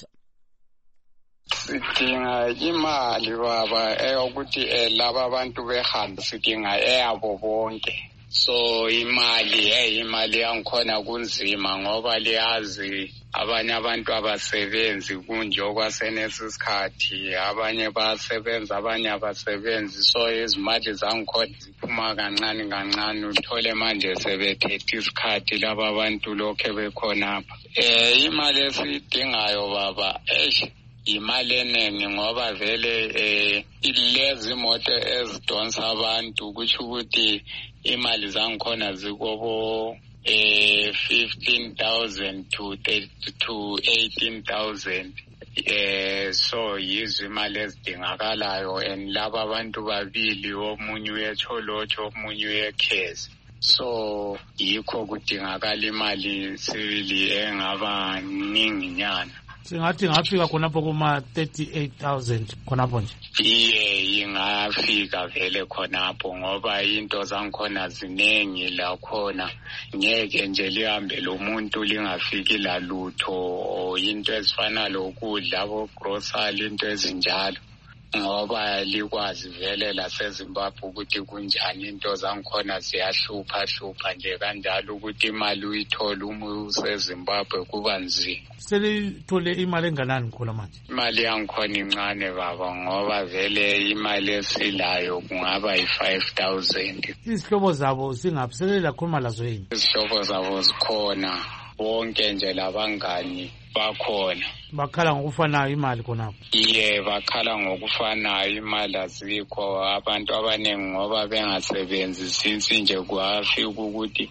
Sidinga imali baba eyokuthi laba abantu behambe sidinga eyabo bonke. So imali hey imali yangikhona kunzima ngoba liyazi abanye abantu abasebenzi kunje okwasenesikhathi abanye basebenza abanye abasebenzi so izimali zangikhona ziphuma kancane kancane uthole manje sebethethe isikhathi laba abantu lokho bekhona apha. Eh imali esidingayo baba eh imali eningi ngoba vele eh ilezi imoto ezidonsa abantu kuthi ukuthi imali zangikhona zikobo eh fifteen thousand to to eighteen thousand. Eh so yizo imali ezidingakalayo and laba abantu babili omunye uyetholotsho omunye uyekhezi. So yikho kudingakala imali sibili engaba ningi nyana. Singathi ngafika khonapho kuma thirty-eight thousand khonapho nje. Iye ingafika vele khonapho ngoba into zangikhona zinengi la khona ngeke nje lihambe lo muntu lingafiki la lutho into ezifana lokudla abo grocery into ezinjalo ngoba likwazi vele la seZimbabwe ukuthi kunjani into zangikhona ziyahlupha hlupha nje kanjalo ukuthi imali uyithola uma useZimbabwe kuba nzima. Selithole imali enganani khona manje? Imali yangikhona incane baba ngoba vele imali esilayo kungaba yi-five thousand. Izihlobo zabo singaphi selakhuluma lazo yini? Izihlobo zabo zikhona bonke nje labangani bakhona. Bakhala ngokufanayo imali khonapho? Iye bakhala ngokufanayo imali azikho abantu abaningi ngoba bengasebenzisi nje kwafika ukuthi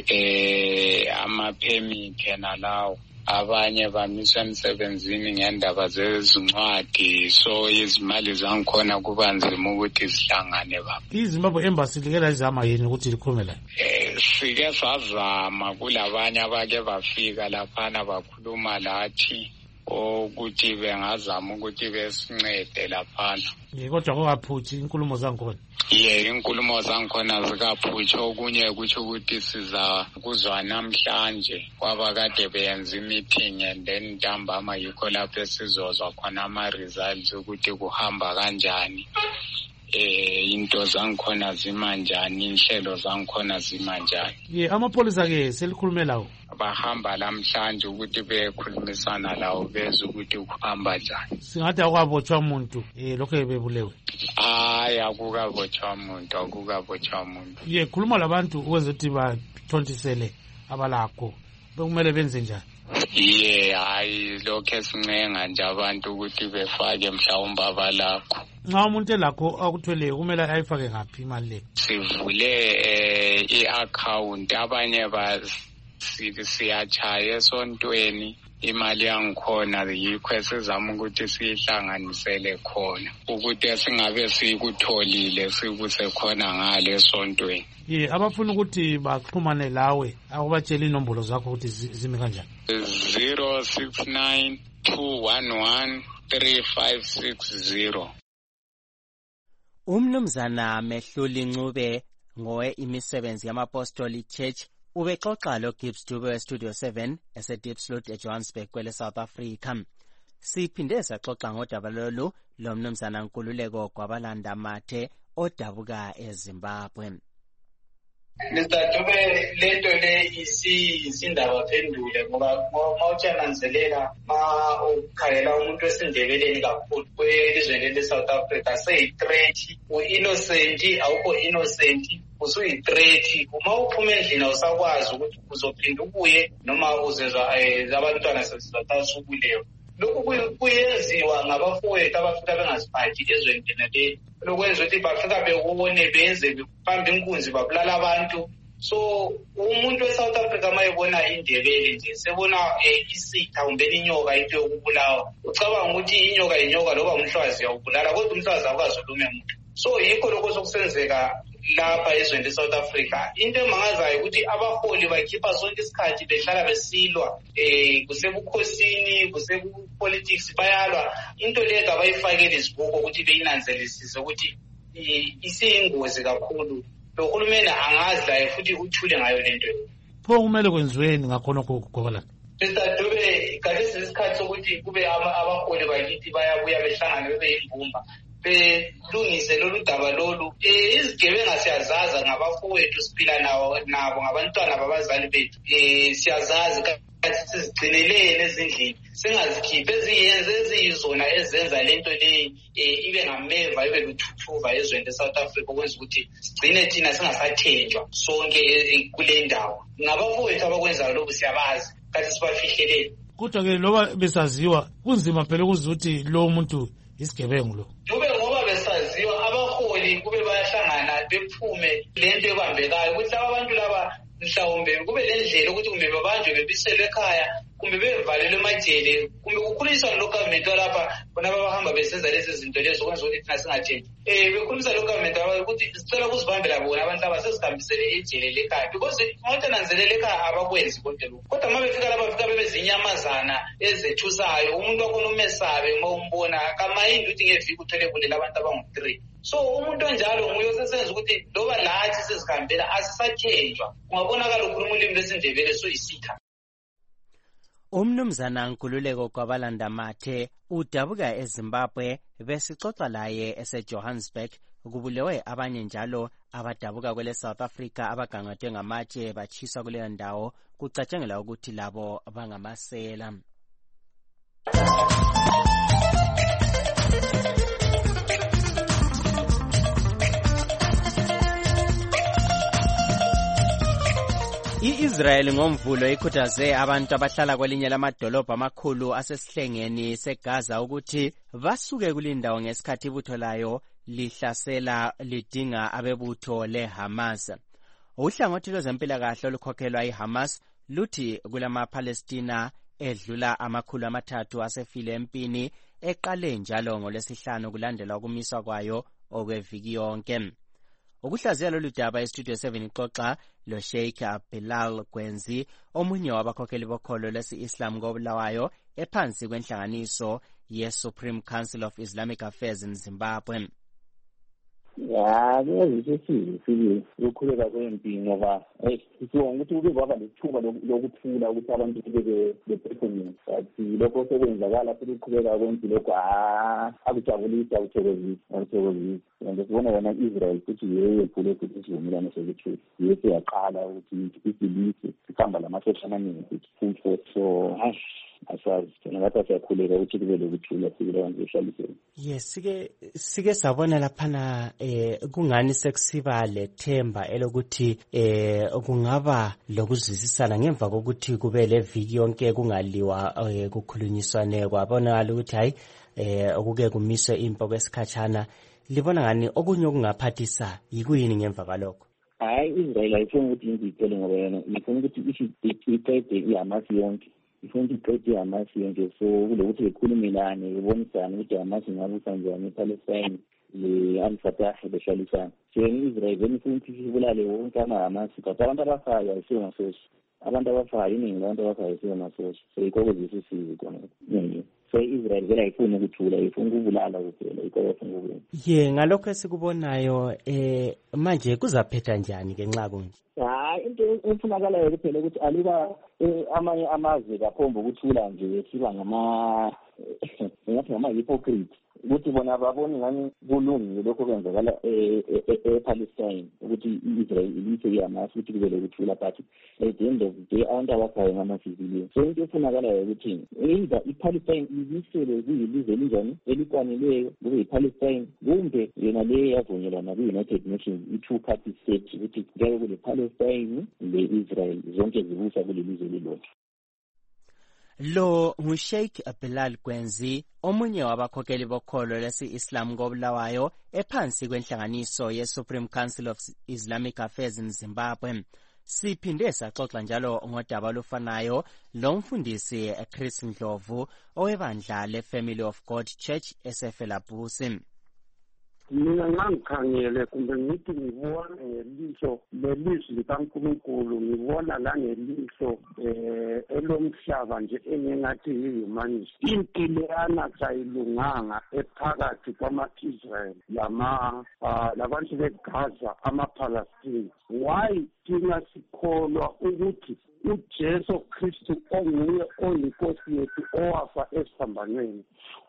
eh ama-permit nalawo abanye bamiswa emsebenzini ngendaba zezincwadi so izimali zangikhona kuba nzima ukuthi zihlangane baba. iZimbabwe embassy like lazama yini ukuthi likhulume la? Eh sike sazama kulabanye abake bafika laphana bakhuluma lathi ukuthi bengazama ukuthi besincede laphana. Ye kodwa kwaphuthi inkulumo zangikhona. Ye inkulumo zangikhona zikaphuthi okunye ukuthi ukuthi siza kuzwa namhlanje kwaba kade beyenza meeting and then ntambama yikho lapho sizozwa khona ama results ukuthi kuhamba kanjani. Eh into zangikhona zima njani inhlelo zangikhona zima njani. Ye amapolisa ke selikhulume lawo bahamba lamhlanje ukuthi bekhulumisana lawo beze ukuthi kuhamba njani. Singathi akwabotshwa umuntu eh lokho bebulewe. Hayi akukabotshwa umuntu akukabotshwa umuntu. Ye khuluma labantu ukwenza ukuthi bathontisele abalakho bekumele benze njani? Ye hayi lokho esincenga nje abantu ukuthi befake mhlawumbe abalakho. Nxa umuntu elakho akuthwele kumele ayifake ngaphi imali le? Sivule eh i-account abanye ba siyachaya esontweni imali yangikhona yikho esizama ukuthi siyihlanganisele khona ukuthi singabe sikutholile sikuse khona ngale esontweni. Ye abafuna ukuthi baxhumane lawe akubatshela inombolo zakho ukuthi zime kanjani? zero six nine two one one three five six zero. Umnumzana Mehluli Ncube ngowe imisebenzi yamapostoli Church ubexoxa lo Gibbs Dube we Studio seven eseDiepsloot eJohannesburg kwele South Africa. Siphinde saxoxa ngodaba lolu lo mnumzana Nkululeko kwabalanda mathe odabuka eZimbabwe. Mister Dube lento le isindaba phendule ngoba mawutshananzelela ma ukhayela umuntu wesindebeleni kakhulu kwelizweni le South Africa seyi-threat u-innocent awukho innocent usuyi-threat. Uma uphuma endlini awusakwazi ukuthi uzophinda ubuye noma uzezwa um abantwana sezizathatha ukuleyo. Lokhu kuyenziwa ngabafowethu abafika bengaziphathi ezweni lena leli. Lokwenza ukuthi bafika bekubone benze bephambe inkunzi babulala abantu. So umuntu we-South Africa uma ebona indebele nje sebona um isitha kumbeni inyoka into yokubulawa. Ucabanga ukuthi inyoka inyoka loba umhlwazi uyawubulala kodwa umhlwazi akwazi ulume muntu. So yikho lokho sokusenzeka lapha ezweni le-South Africa. Into emangazayo ukuthi abaholi bakhipha sonke isikhathi behlala besilwa um kusebukhosini kusebupolitics bayalwa. Into leyo abayifakele izibuko ukuthi beyinanzelisise ukuthi isiyingozi kakhulu. Lo hulumeni angazi laye futhi uthule ngayo lento. Pho kumele kwenziweni ngakhona ukugobala? Mister Dube, khathesi isikhathi sokuthi kube abaholi bakithi bayabuya behlangane bebe yimbumba belungise lolu daba lolu. Izigebenga siyazaza ngabafowethu siphila nabo nabo ngabantwana babazali bethu. Eh siyazazi kathi sizigcinelene ezindlini singazikhiphe eziyenze eziyizona ezenza lento le ibe ngameva ibe luthuthuva ezweni le-South Africa ukwenza ukuthi sigcine thina singasathenjwa sonke kule ndawo. Ngabafowethu abakwenzayo lokhu siyabazi kathi sibafihlelele. Kodwa-ke loba besaziwa kunzima phela ukuzwa ukuthi lo muntu isigebengu lo. Kube ngoba besaziwa abaholi kube bayahlangana bephume lento ebambekayo ukuthi laba bantu laba mhlawumbe kube lendlela ukuthi kumbe babanjwe bebiselwe ekhaya kumbe bevalelwe emajele kumbe kukhulunyiswa lo government walapha bona babahamba besenza lezi zinto lezo kwenza ukuthi thina singathengi. Eh bekhulunyiswa lo government ukuthi sicela ukuzibambela bona abantu laba sesihambisele ejele lekhaya because manje nanzelele ekhaya abakwenzi konke lokho. Kodwa uma befika lapha bafika bebezinyamazana ezethusayo umuntu wakhona umesabe uma umbona kamayindi ukuthi ngeviki uthole kulela abantu abangu-three. So umuntu onjalo nguye osesenza ukuthi loba lathi sezihambela asisathenjwa. Ungabonakala ukhuluma ulimi lwesindebele soyisitha. Umnumzana Nkululeko Gwabalanda Mathe udabuka eZimbabwe besixoxa laye eseJohannesburg. Kubulewe abanye njalo abadabuka kwele South Africa abagangatwe ngamatshe bachiswa kuleyo ndawo kucatshangela ukuthi labo bangamasela. I-Israel ngomvulo ikhuthaze abantu abahlala kwelinye lamadolobha amakhulu asesihlengeni seGaza ukuthi basuke kulindawo ngesikhathi ibutho layo lihlasela lidinga abebutho leHamas. Uhlangothi lwezempilakahle olukhokhelwa iHamas luthi kulama-Palestina edlula amakhulu amathathu asefile empini eqale njalo ngolwesihlanu kulandela ukumiswa kwayo okweviki yonke. Ukuhlaziya lolu daba eStudio seven ixoxa lo Sheikh Bilal Gwenzi omunye wabakhokheli bokholo lesi-Islam koBulawayo ephansi kwenhlanganiso ye-Supreme Council of Islamic Affairs in Zimbabwe. Ya, ngiyazisisize sike ukukhuleka kwempi ngoba sisho ukuthi kube kwaba lethuba lokuthula ukuthi abantu bebe beperformance but lokho sekwenzakala futhi ukukhuleka kwempi lokho akujabulisa akuthokozisa akuthokozisa and sibona wona Israel futhi yeye phule futhi isivumelwano sokuthi yese yaqala ukuthi isilise sikhamba lamasosha amaningi futhi full force so hash asazi thina lapha siyakhuleka ukuthi kube lokuthula sikile abantu behlalisene. Yes, sike sike sabona laphana eh kungani sekusiba lethemba elokuthi eh kungaba lokuzwisisana ngemva kokuthi kube leviki yonke kungaliwa kukhulunyiswane kwabona ukuthi hayi eh okuke kumiswe impo kwesikhatshana. Libona ngani okunye okungaphathisa yikuyini ngemva kwalokho? Hayi Israel ayifuni ukuthi ingicele ngoba yena ifuna ukuthi iqede iHamas yonke. Ifuna iqede iHamas yonke so kulokuthi bekhulumelane bebonisane ukuthi iHamas ingabusa njani ePalestine le-Al-Fatah behlalisana. So i-Israel ifuna ukuthi ibulale wonke ama-Hamas but abantu abafayo ayisiwo masosi. Abantu abafayo iningi labantu abafayo ayisiwo masosi. So yikho zisisize khona. So Israel vele ayifuni ukuthula ifuna ukubulala kuphela yikho bafuna ukwenza. Ye ngalokho esikubonayo eh manje kuzaphetha njani ke nxa kunje? Hayi into efunakalayo kuphela ukuthi aluba amanye amazwe kaphomba ukuthula nje siba ngama ngathi ngama hypocrite ukuthi bona ababoni ngani kulungile lokho kwenzakala ePalestine ukuthi i-Israel ilise iHamas ukuthi kube lokuthula but at the end of the day abantu abafayo ngama-civilian. So into efunakalayo ukuthi either iPalestine ilisele kuyilizwe elinjani elikwanileyo kube yiPalestine kumbe yona le yavunyelwana kwi-United Nations i-two party state ukuthi kuyabe kule Palestine le-Israel zonke zibusa kule lizwe lilonke. Lo nguSheikh Bilal Gwenzi, omunye wabakhokheli bokholo lesi-Islam koBulawayo ephansi kwenhlanganiso ye-Supreme Council of Islamic Affairs in Zimbabwe. Siphinde saxoxa njalo ngodaba olufanayo lo mfundisi Chris Ndlovu owebandla le-Family of God Church eseFelabhusi. Mina ngangikhangele kumbe ngithi ngibona ngelihlo lelizwi likaNkulunkulu ngibona la ngelihlo eh elomhlaba nje engingathi yihumanist. Impileyana sayilunganga ephakathi kwama-Israel lama labantu beGaza ama-Palestine. Why thina sikholwa ukuthi uJesu Kristu onguye oyinkosi yethu owafa esiphambanweni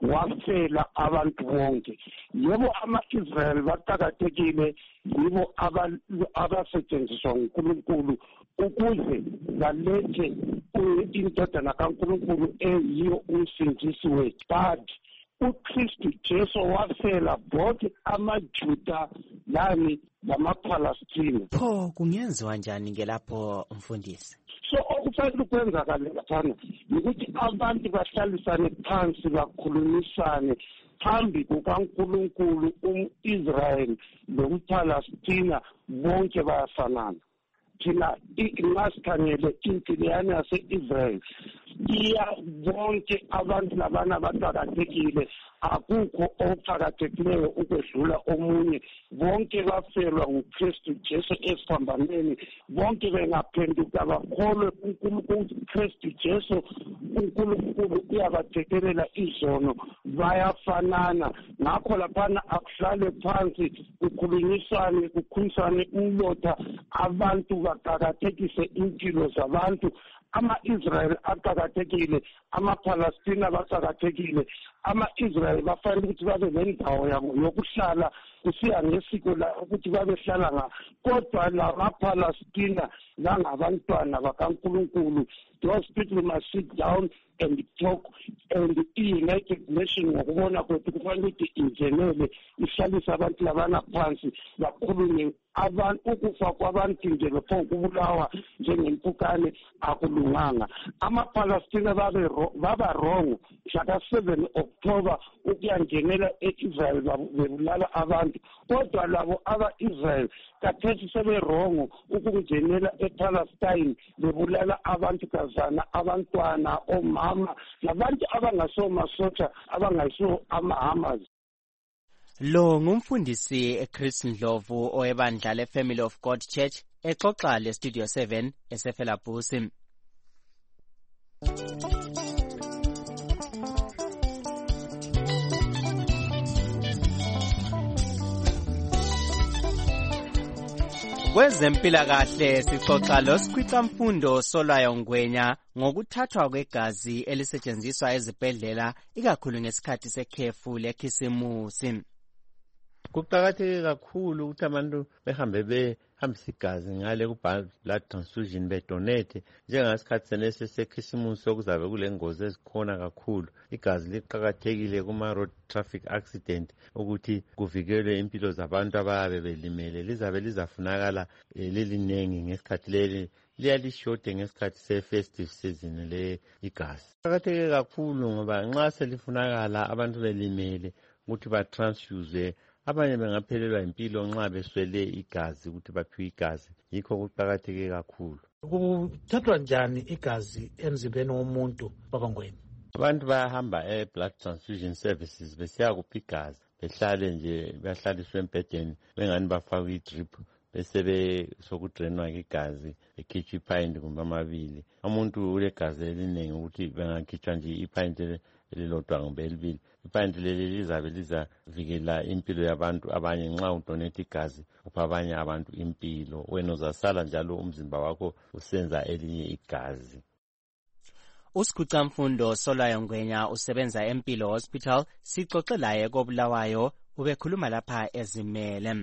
wafela abantu bonke? Yebo ama-Israel baqakathekile, yibo abasetshenziswa nguNkulunkulu ukuze balethe indodana kaNkulunkulu eyiyo umsindisi wethu, but uKristu Jesu wafela both amaJuda lani lama-Palestine. Pho kungenziwa njani ngelapho mfundisi? So okufanele ukwenzakale laphana ukuthi abantu bahlalisane phansi bakhulumisane phambi kukaNkulunkulu. Um-Israel lomPalestina bonke bayafanana. Thina ingasikhangele impileyana yase-Israel iya bonke abantu labana baqakathekile, akukho oqakathekileyo ukwedlula omunye. Bonke bafelwa nguKristu Jesu esiphambanweni, bonke bengaphenduka bakholwe kuKristu Jesu, uNkulunkulu uyabathekelela izono, bayafanana. Ngakho laphana akuhlale phansi kukhulunyiswane kukhulumisane umlotha, abantu baqakathekise impilo zabantu. Ama-Israel aqakathekile, ama-Palestina baqakathekile. Ama-Israel bafanele ukuthi babe nendawo yabo yokuhlala kusiya ngesiko la ukuthi babehlala nga, kodwa lama-Palestina langabantwana bakaNkulunkulu. Those people must sit down and talk, and i-United Nations ngokubona kwethu kufanele ukuthi ingenele ihlalise abantu labana phansi bakhulume. Abantu ukufa kwabantu nje bepho kubulawa njengempukane akulunganga. Ama-Palestina babe baba wrong mhla seven October ukuyangenela e-Israel bebulala abantu, kodwa labo aba-Israel kathesi sebe wrong ukungenela e-Palestine bebulala abantu kazana, abantwana, omama, labantu abangasomasotsha abangayiso ama-Hamas. Lo ngumfundisi Chris Ndlovu owebandla le-Family of God Church exoxa le-Studio seven eseFelabhusi. Kwezempilakahle sixoxa losikhwicamfundo Solwayo Ngwenya ngokuthathwa kwegazi elisetshenziswa ezibhedlela ikakhulu ngesikhathi sekhefu lekhisimusi. Kuqakatheke kakhulu ukuthi abantu behambe behambisa igazi ngale ku-blood transfusion bedonate njengasikhathi senesi sekhisimusi sokuzabe kulengozi ezikhona kakhulu. Igazi liqakathekile kuma-road traffic accident ukuthi kuvikelwe impilo zabantu abayabe belimele. Lizabe lizafunakala lilinengi ngesikhathi leli liyalishode ngesikhathi se-festive season le igazi. Kuqakatheke kakhulu ngoba nxa selifunakala abantu belimele ukuthi batransfuse, abanye bengaphelelwa impilo nxa beswele igazi ukuthi baphiwe igazi. Yikho kuqakatheke kakhulu. Kuthathwa njani igazi emzimbeni womuntu babangweni? Abantu bayahamba e-blood transfusion services besiya kupha igazi, behlale nje bahlaliswe embhedeni bengani bafakwe i-drip bese sokudrenwa igazi bekhitshwa iphayinti kumbe amabili. Umuntu ulegazi eliningi ukuthi bengakhitshwa nje iphayinti elilodwa kumbe elibili. Iphayinti leli lizabe lizavikela impilo yabantu abanye. Nxa udonate igazi upha abanye abantu impilo, wena uzasala njalo umzimba wakho usenza elinye igazi. uSikhucamfundo Solwayo Ngwenya usebenza eMpilo Hospital. Sixoxe laye koBulawayo, ubekhuluma lapha ezimele.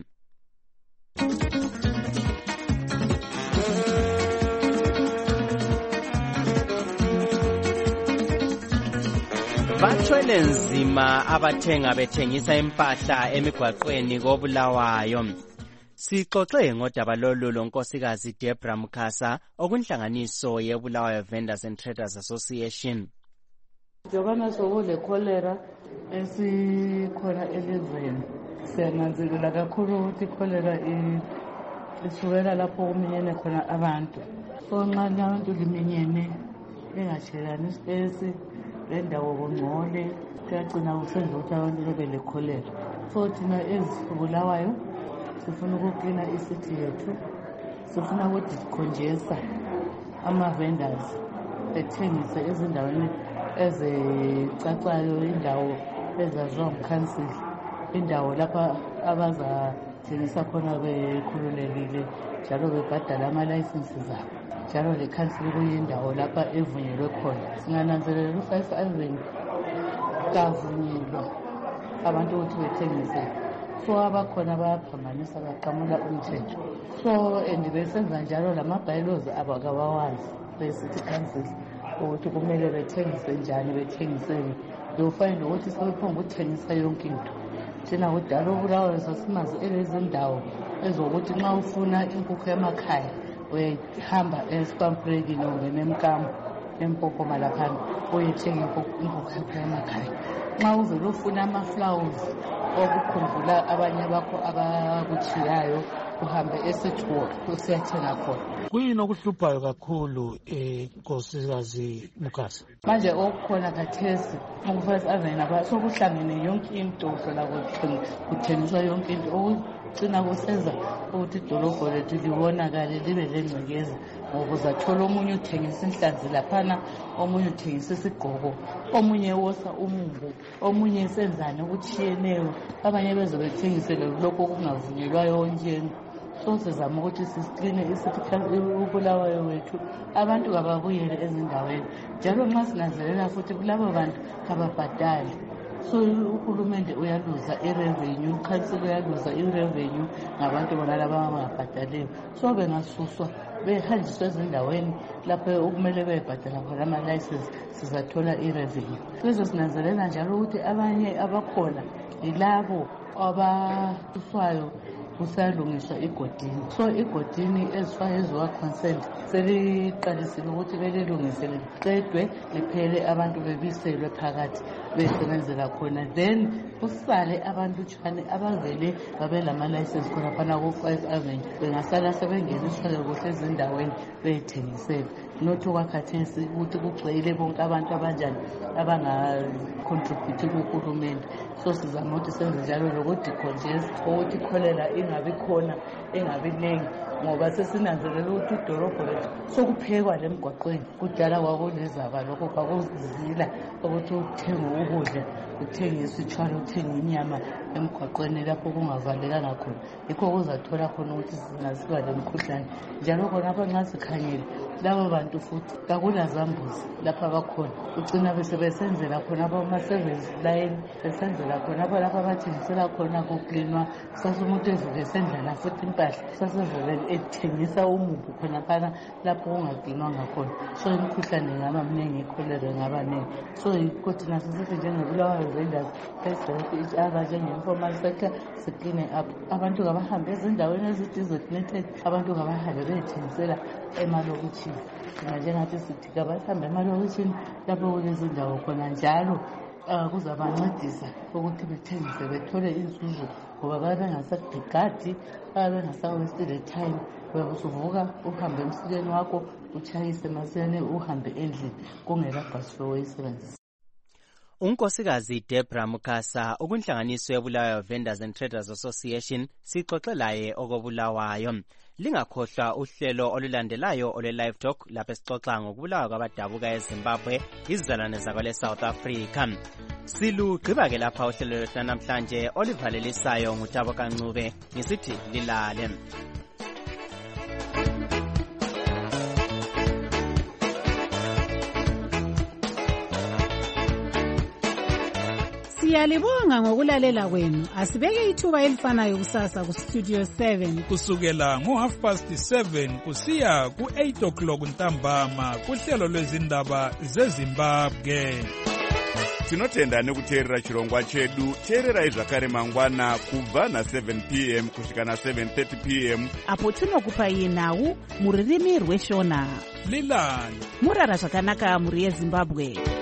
Bathwele nzima abathenga bethengisa impahla emigwaqweni koBulawayo. Sixoxe ngodaba lolu lonkosikazi Deborah Mukasa okunhlanganiso yeBulawayo Vendors and Traders Association. Njengoba sokule cholera esikhona elizweni, siyananzelela kakhulu ukuthi cholera isukela lapho kuminyene khona abantu. So nxa abantu liminyene bengashelani isipesi lendawo kungcole, kuyagcina kusenza ukuthi abantu bebe le cholera. So thina eziBulawayo sifuna ukuklina isithi yethu, sifuna ukudikhonjesa ama-vendors bethengise ezindaweni ezicacayo, indawo ezaziwa ngukhansili, indawo lapha abazathengisa khona bekhululekile njalo bebhadala ama-license zabo, njalo lekhansili kuyindawo lapha evunyelwe khona. Singananzelela u-Five Avenue kavunyelwa abantu ukuthi bethengise, so abakhona bayaphambanisa baqamula umthetho. So and besenza njalo lama-bylaws abakawawazi be-city council ukuthi kumele bethengise njani, bethengiseni. Ufind ukuthi sebephonga ukuthengisa yonke into. Thina kudala uBulawayo sasimazi elezindawo ezokuthi nxa ufuna inkukhu emakhaya uyahamba eSpampredi noma eMkambo eMpophoma laphana uyethenga inkukhu emakhaya. Nxa uvele ufuna ama-flowers okukhumbula abanye bakho abakuchiyayo uhambe eSeatwall usiyathenga khona. Kuyini okuhluphayo kakhulu enkosikazi Mukasa? Manje okukhona khathesi ku-First Avenue sokuhlangene yonke into, usola kuthengiswa yonke into okugcina kusenza ukuthi idolobho lethu libonakale libe lengcekeza, ngoba uzathola omunye uthengisa inhlanzi laphana, omunye uthengisa isigqoko, omunye wosa umumbu, omunye esenzane okutshiyeneyo, abanye bezo bethengisele lokho okungavunyelwayo njenge. So sizama ukuthi sisikline isithi uBulawayo wethu abantu kababuyele ezindaweni, njalo nxa sinanzelela futhi kulabo bantu kababhadali. So uhulumende uyaluza i-revenue, ukhansili uyaluza i-revenue ngabantu bona laba abangabhadaliyo. So bengasuswa behanjiswa ezindaweni lapho okumele bebhadala khona ama-license, sizathola i-revenue. Sizo sinanzelela njalo ukuthi abanye abakhona yilabo abasuswayo kusalungiswa igodini. So igodini ezifayezwa consent seliqalisile ukuthi belilungise liqedwe liphele abantu bebiselwe phakathi besebenzela khona, then kusale abantu tshane abavele babe lama-license khona phana ku-Five Avenue bengasala sebengeniswa kuhle ezindaweni bethengisela. Not okwakhathesi ukuthi kugcwele bonke abantu abanjani abangacontribute kuhulumende. So sizama ukuthi senze njalo lokudikhonjesa ukuthi cholera ingabi khona, ingabi nengi, ngoba sesinanzelela ukuthi idolobho lethu sokuphekwa lemgwaqweni. Kudala kwakulezaba lokho kwakuzila ukuthi uthenga ukudla, uthenga isitshwala, uthenga inyama emgwaqweni lapho kungavalekanga khona. Yikho kuzathola khona ukuthi singasiba lemkhuhlane. Njalo khona apha nxa sikhangele labo bantu futhi kakulazambuzi lapha bakhona, ugcina besebesenzela khona ama-service line, besenzela khona apha lapha bathengisela khona kuklinwa. Sasumuntu evuke esendlala futhi impahla, sasevele ethengisa umumbu khona phana lapho kungaklinwanga khona. So imikhuhlane ingaba mningi, icholera ingaba ningi. So yikho thina sisithi njengeBulawayo Vendors each other njenge-informal sector sikline up. Abantu kabahambe ezindaweni ezidesignated, abantu kabahambe bethengisela emalokitshini. Thina njengathi sithi kabahambe emalokitshini lapho kulezindawo khona, njalo kuzabancedisa ukuthi bethengise bethole inzuzo, ngoba babe bengasadigadi, babe bengasawesti the time. Usuvuka uhambe emsileni wakho utshayise masinyane uhambe endlini kungela bhasilo oyisebenzisa. Unkosikazi Deborah Mukasa okunhlanganiso yeBulawayo Vendors and Traders Association sixoxe laye okoBulawayo. Lingakhohlwa uhlelo olulandelayo ole-Live Talk lapho esixoxa ngokubulawa kwabadabuka eZimbabwe izizalwane zakwele South Africa. Silugqiba ke lapha uhlelo lwethu namhlanje olivalelisayo nguTabo Kancube ngisithi lilale. Siyalibonga ngokulalela kwenu. Asibeke ithuba elifanayo kusasa ku Studio seven kusukela ngo half past seven kusiya ku eight o'clock ntambama kuhlelo lwezindaba zeZimbabwe. Tinotenda nekuteerera chirongwa chedu. Teererai zvakare mangwana kubva na seven p m kusvika na seven thirty p m apo tinokupai nhau muririmi rweshona. Lilani murara zvakanaka muri yeZimbabwe.